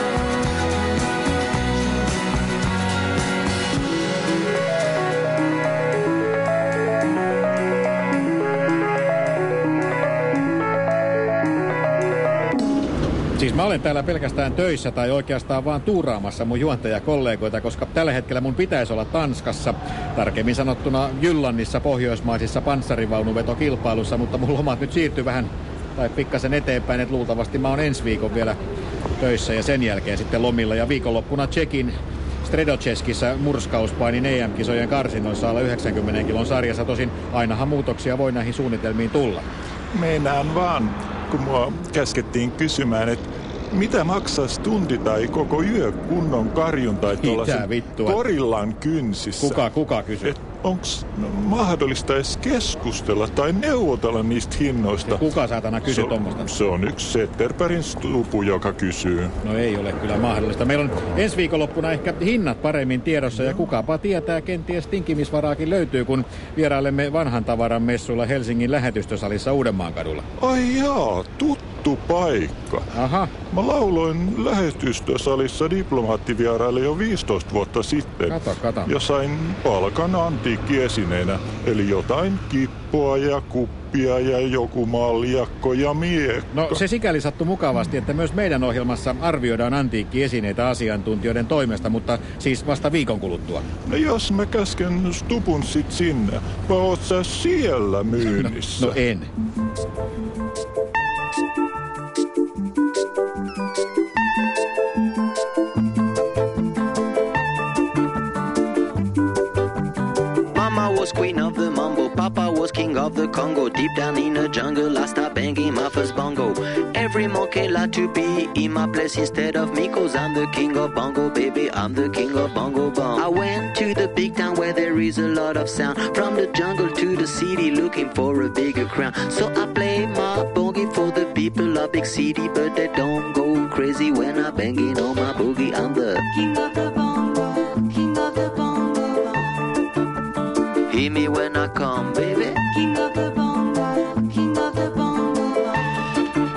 Siis mä olen täällä pelkästään töissä tai oikeastaan vaan tuuraamassa mun juontajakollegoita, koska tällä hetkellä mun pitäisi olla Tanskassa, tarkemmin sanottuna Jyllannissa pohjoismaisissa panssarivaunuvetokilpailussa, mutta mun lomat nyt siirtyy vähän tai pikkasen eteenpäin, että luultavasti mä oon ensi viikon vielä töissä ja sen jälkeen sitten lomilla. Ja viikonloppuna Tšekin Stredoceskissa murskauspainin EM-kisojen karsinnoissa alla 90 kilon sarjassa. Tosin ainahan muutoksia voi näihin suunnitelmiin tulla. Meinaan vaan, kun mua käskettiin kysymään, että mitä maksaisi tunti tai koko yö kunnon karjun tai tuollaisen korillan kynsissä? Kuka kysyy? Onko mahdollista edes keskustella tai neuvotella niistä hinnoista? Ja kuka saatana kysyy tuommoista? Se on yksi Zetterbergin stupu, joka kysyy. No ei ole kyllä mahdollista. Meillä on ensi viikonloppuna ehkä hinnat paremmin tiedossa ja kukapa tietää, kenties tinkimisvaraakin löytyy, kun vierailemme vanhan tavaran messuilla Helsingin lähetystösalissa Uudenmaan kadulla. Ai jaa, tuttu. tuttu paikka. Aha. Mä lauloin lähetystösalissa diplomaattivieraille jo 15 vuotta sitten. Kato. Ja sain palkan antiikkiesineenä, eli jotain kippoa ja kuppia ja joku maljakko ja miekka. No se sikäli sattui mukavasti, että myös meidän ohjelmassa arvioidaan antiikkiesineitä asiantuntijoiden toimesta, mutta siis vasta viikon kuluttua. No jos mä käsken Stupun sit sinne, vai oot sä siellä myynnissä? No en. Mama was queen of the mambo, Papa was king of the Congo. Deep down in the jungle, I started banging my first bongo. Every monkey like to be in my place instead of me, 'cause I'm the king of bongo, baby, I'm the king of bongo bong. I went to the big town where there is a lot of sound. From the jungle to the city, looking for a bigger crown. So I play my boogie for the people of big city, but they don't go crazy when I'm banging on my boogie. I'm the king of the bongo, king of the bongo bong. Hear me when I come, baby. King of the bongo, king of the bongo bong.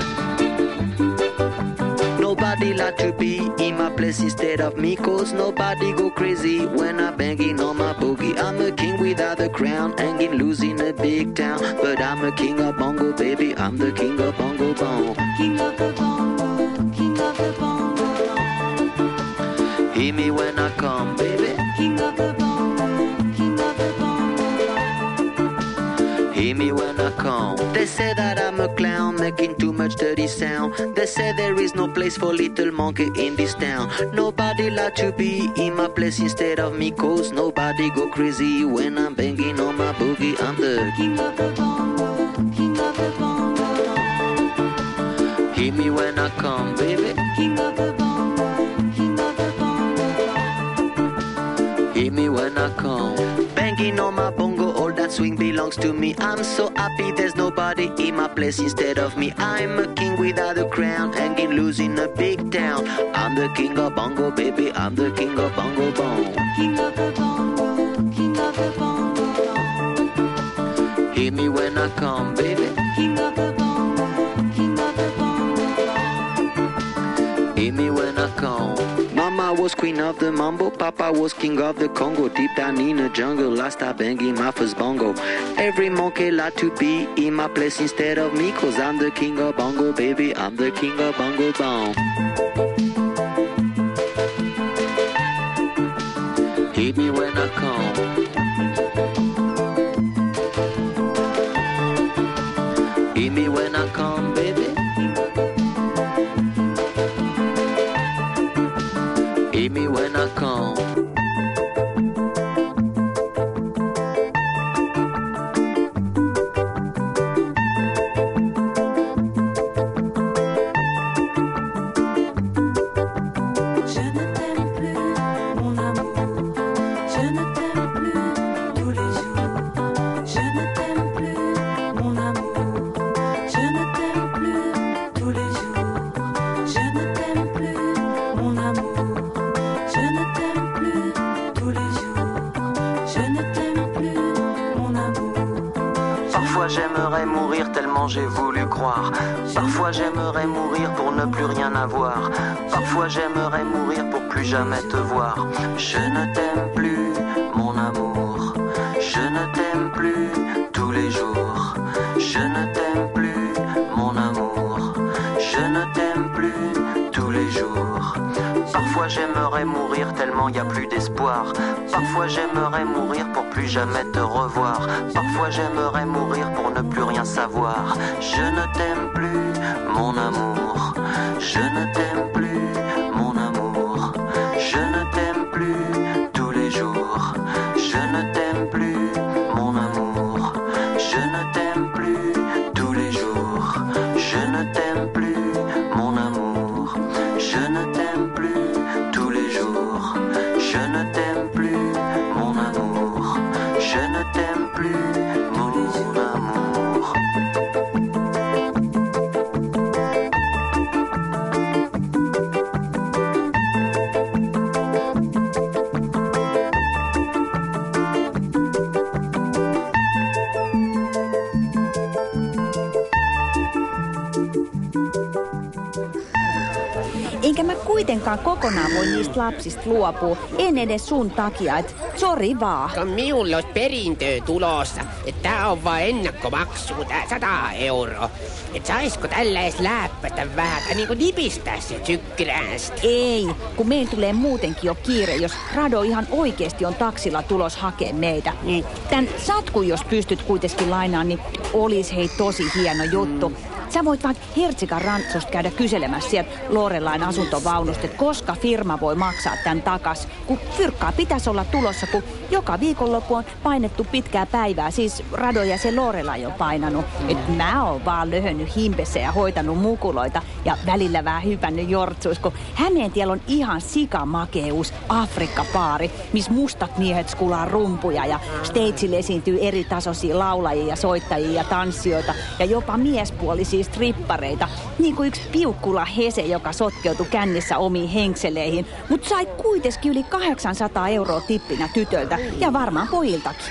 Nobody like to be in my place instead of me, 'cause nobody go crazy when I'm banging on my boogie. I'm a king without a crown, hanging loose in a big town, but I'm a king of bongo, baby, I'm the king of bongo bong. King of the bongo, king of the bongo bong. Hear me when I come, baby. King of the bongo, king of the bongo bong. Hear me when I come. They say that I'm a clown, making too much dirty sound. They say there is no place for little monkey in this town. Nobody like to be in my place instead of me, 'cause nobody go crazy when I'm banging on my boogie. I'm the king of the bongo, king of the bongo bong. Hear me when I come, baby. King of the bongo, king of the bongo bong. Hear me when I come. Banging on my bongo, all that swing belongs to me. I'm so happy there's nobody in my place instead of me. I'm a king without a crown, hanging loose in a big town. I'm the king of bongo, baby, I'm the king of bongo bong. King of the bongo, king of the bongo bong. Hear me when I come, baby. King of the bongo, king of the bongo bong. Hear me when I come. Mama was queen of the mambo, Papa was king of the Congo. Deep down in the jungle, I started banging my first bongo. Every monkey like to be in my place instead of me, 'cause I'm the king of bongo, baby, I'm the king of bongo bong. Hear me when I come. Hear me when I come, baby. Hear me when I come. Je ne t'aime plus, mon amour. Je ne t'aime plus tous les jours. Je ne t'aime plus, mon amour. Je ne t'aime plus tous les jours. Je ne t'aime plus, mon amour. Je ne t'aime plus tous les jours. Je ne t'aime plus, mon amour. Parfois j'aimerais mourir tellement j'ai voulu croire. Parfois j'aimerais mourir pour ne plus rien avoir. Parfois j'aimerais mourir pour plus jamais te voir. Je ne t'aime plus, mon amour. Je ne t'aime plus tous les jours. Je ne t'aime plus, mon amour. Je ne t'aime plus tous les jours. Parfois j'aimerais mourir tellement y a plus d'espoir. Parfois j'aimerais mourir pour plus jamais te revoir. Parfois j'aimerais mourir pour ne plus rien savoir. Je ne t'aime plus, mon amour. Je ne t'aime plus, mon amour. Je ne t'aime plus tous les jours. Je ne t'aime plus, mon amour. Je ne t'aime plus tous les jours. Je ne t'aime plus, mon amour. Je ne t'aime plus tous les jours. Je ne t'aime plus, mon amour. Je ne t'aime plus, mon amour. koskaan kokonaan voi niistä lapsista luopua. En edes sun takia, et sori vaan. Minulla olisi perintöä tulossa, että tää on vaan ennakkomaksu, tää 100 €. Et saisko tällä edes läppätä vähän, tai niinku nipistää se sykkyräästä? Ei, kun meillä tulee muutenkin jo kiire, jos Rado ihan oikeesti on taksilla tulos hakee meitä. Niin. Tän satkun, jos pystyt kuitenkin lainaan, niin olis hei tosi hieno juttu. Sä voit vaikka Hertsikan rantsusta käydä kyselemässä sieltä Lorelain asuntovaunusta, että koska firma voi maksaa tän takas. Kun fyrkkaa pitäisi olla tulossa, kun joka viikonloppu on painettu pitkää päivää. Siis Rado ja se Lorelai on painanut. Et mä oon vaan löhönnyt himpessä ja hoitanut mukuloita ja välillä vähän hypännyt jortsuus, kun Hämeentiellä on ihan sikamakeus Afrikka-paari, missä mustat miehet skulaa rumpuja ja stageille esiintyy eri tasoisia laulajia ja soittajia ja tanssijoita ja jopa miespuolisia strippareita, niin kuin yksi Piukkula Hese, joka sotkeutui kännissä omiin henkseleihin, mutta sai kuitenkin yli 800 € tippinä tytöltä ja varmaan pojiltakin.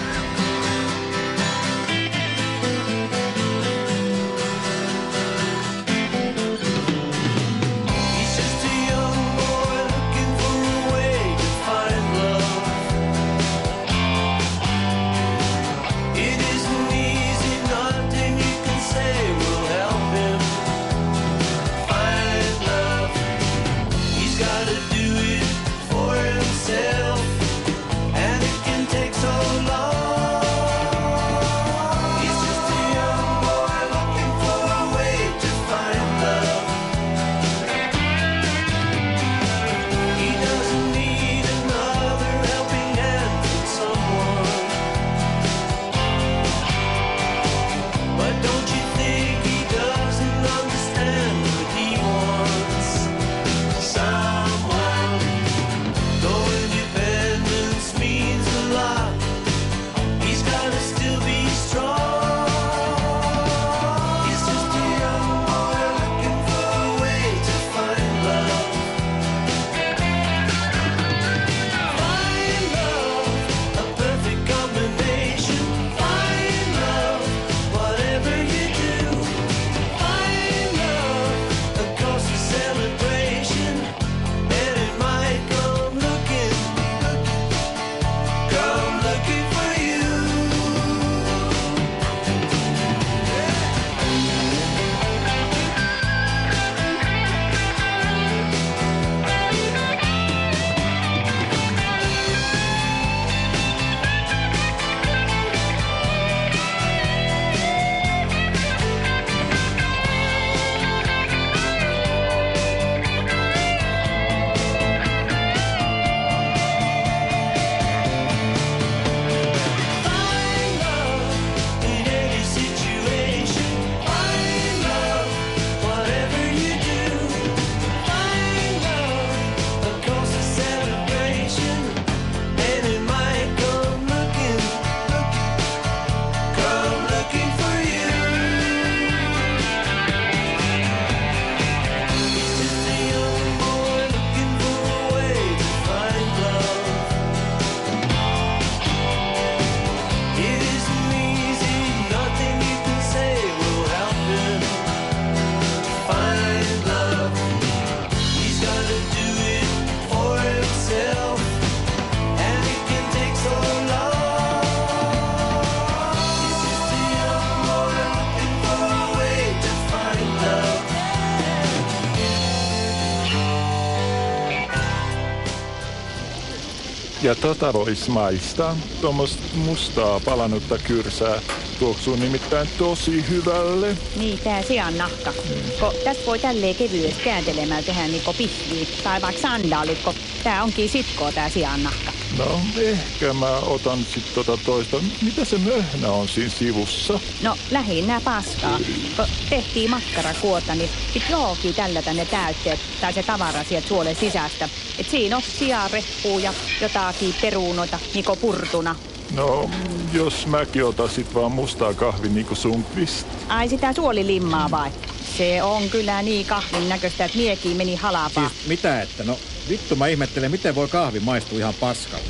Ja vois maistaa. Tuommoista mustaa palannutta kyrsää tuoksuu nimittäin tosi hyvälle. Niin, tää sian nahka. Tästä voi tälleen kevyesti kääntelemällä tehdä niinku pihviä tai vaikka sandaalit, kun tää onkin sitkoa tää sian nahka. No, ehkä mä otan sit toista. Mitä se möhnä on siinä sivussa? No, lähinnä paskaa. Kun tehtiin makkarakuota, niin sit johonkin tällä tänne täytteet tai se tavara sieltä suolen sisästä. Et siinä on siareppuu ja jotakin perunoita niinku purtuna. No, jos mäkin otan sit vaan mustaa kahvin niinku Sundqvist. Ai sitä suolilimmaa vai? Se on kyllä niin kahvin näköistä, että miekin meni halapaa. Siis mitä että? No vittu mä ihmettelen, miten voi kahvi maistua ihan paskalta.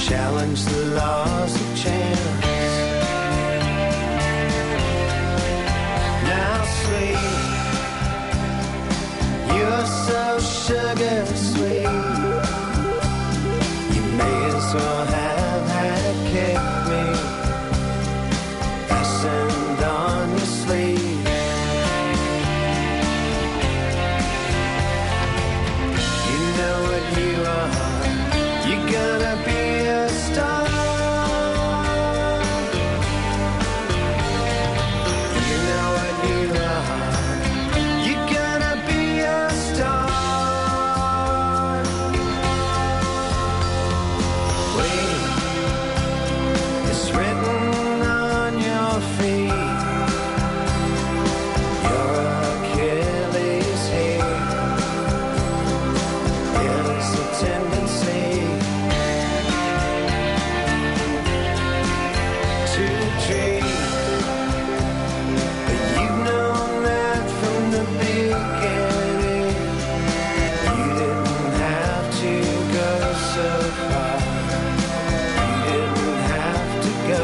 challenge the laws of chance. Now, sweet, you're so sugar sweet. You may as well have had kept me fastened on your sleeve. You know what you are. You're gonna be a star. You know what you are. You're gonna be a star. Wait, it's written on your feet. Your Achilles heel. There's a tendency to dream, but you've known that from the beginning. You didn't have to go so far. You didn't have to go.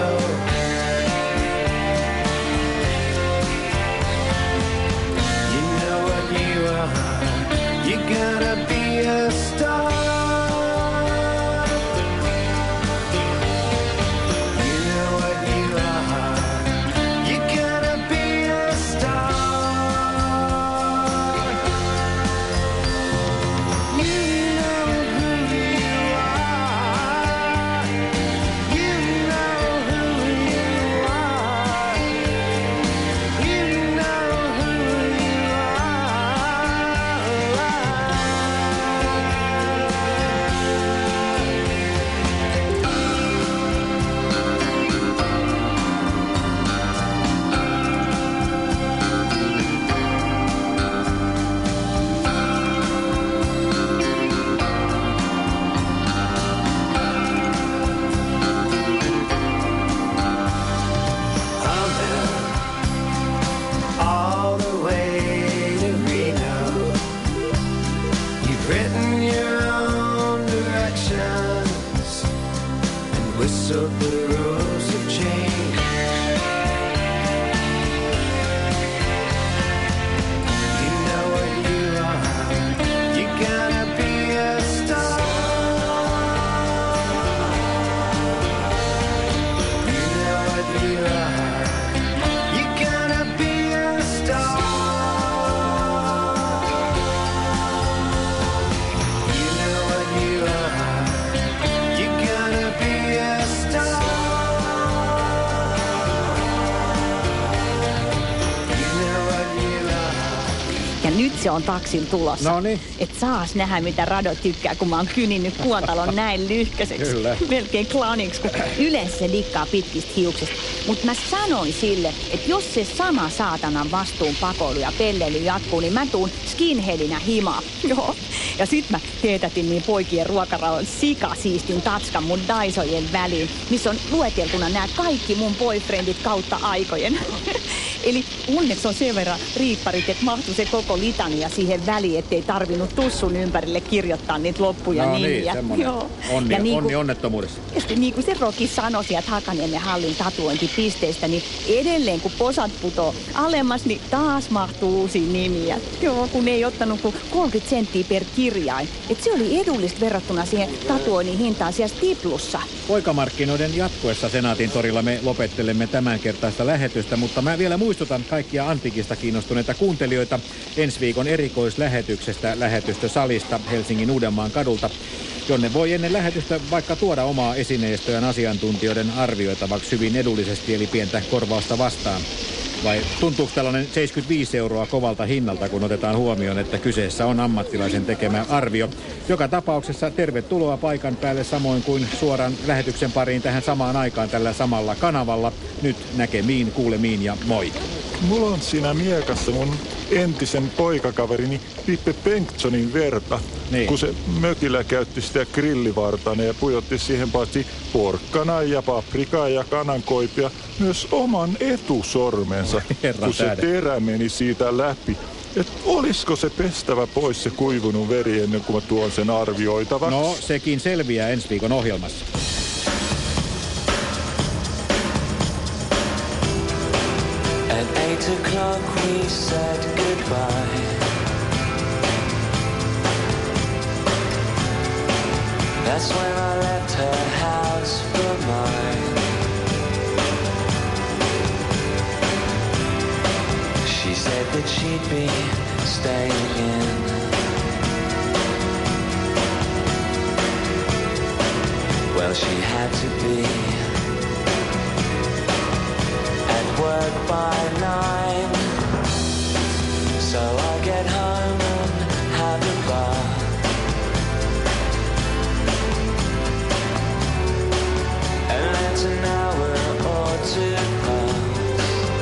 You know what you are. You're gonna be a star. You know what you are. You're gonna be a star. You know who you are. You know who you are. You know who you all the way to Reno. You've written your own directions and whistled the rules of change. You know what you are. You're gonna be a star. You know what you are. You're gonna be a star. You know what you are. You're gonna be a star. You know what you are. Ja nyt se on taksin tulossa. Noniin. Et saas nähdä, mitä Rado tykkää, kun mä oon kyninnyt Kuontalon näin lyhkäiseksi. Kyllä. Melkein klaniksi, kun yleensä se dikkaa pitkistä hiuksista. Mutta mä sanoin sille, että jos se sama saatanan vastuun pakoilu ja pelleily jatkuu, niin mä tuun skinheadinä himaan. Joo. Ja sit mä teetätin niin poikien ruokarauhan sikasiistin tatskan mun Daisojen väliin, missä on lueteltuna nämä kaikki mun boyfriendit kautta aikojen. Eli onneksi on sen verran riipparit, että mahtui se koko litania siihen väliin, ettei tarvinnut tussun ympärille kirjoittaa niitä loppuja No nimiä. niin, semmoinen onni, Ja niin kuin- onni onnettomuudessa. Tietysti niin kuin se Roki sanoi sieltä Hakaniemen hallin tatuointipisteistä, niin edelleen kun posat putoo alemmas, niin taas mahtuu uusia nimiä. Joo, kun ei ottanut kuin 30 senttiä per kirjain. Et se oli edullista verrattuna siihen tatuoinnin hintaan siellä Stiplussa. Poikamarkkinoiden jatkuessa Senaatin torilla me lopettelemme tämänkertaista lähetystä, mutta mä vielä muistutan kaikkia antiikista kiinnostuneita kuuntelijoita ensi viikon erikoislähetyksestä lähetystösalista Helsingin Uudenmaan kadulta, jonne voi ennen lähetystä vaikka tuoda omaa esineistöään asiantuntijoiden arvioitavaksi hyvin edullisesti, eli pientä korvausta vastaan. Vai tuntuuko tällainen 75 € kovalta hinnalta, kun otetaan huomioon, että kyseessä on ammattilaisen tekemä arvio? Joka tapauksessa tervetuloa paikan päälle samoin kuin suoran lähetyksen pariin tähän samaan aikaan tällä samalla kanavalla. Nyt näkemiin, kuulemiin ja moi. Mulla on siinä miekassa mun entisen poikakaverini Pippe Bengtssonin verta. Niin. Kun se mökillä käytti sitä grillivartana ja pujotti siihen paitsi porkkanaa ja paprikaa ja kanankoipia myös oman etusormensa, Herran kun se tähden. terä meni siitä läpi. Et olisiko se pestävä pois se kuivunut veri ennen kuin mä tuon sen arvioitavaksi? No, sekin selviää ensi viikon ohjelmassa. 8 o'clock we said goodbye. That's when I left her house for mine. She said that she'd be staying in. Well, she had to be at work by 9. So I get home and have a bath. And let an hour or two pass,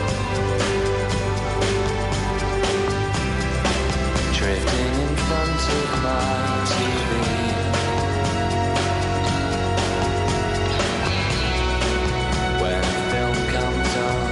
drifting in front of my TV. When a film comes on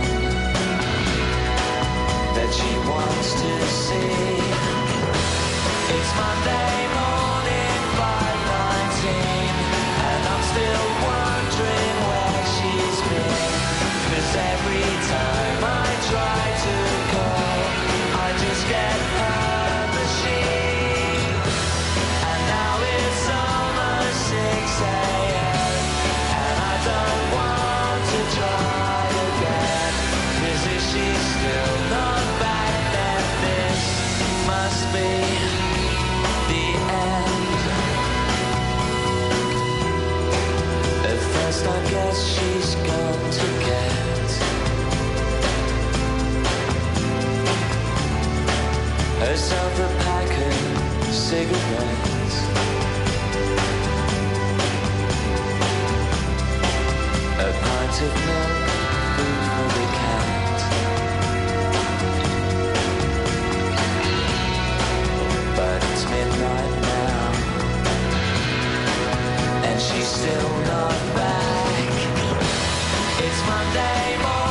that she wants to see, it's Monday morning, 5:19, and I'm still wondering where she's been. 'Cause every time I try to call, I just get her machine. And now it's almost 6 a.m. and I don't want to try again. 'Cause if she's still not back, then this must be the end. At first I guess she's gone to get herself a pack of cigarettes, a pint of milk, food for the cat. But it's midnight now, and she's still not back. It's Monday morning.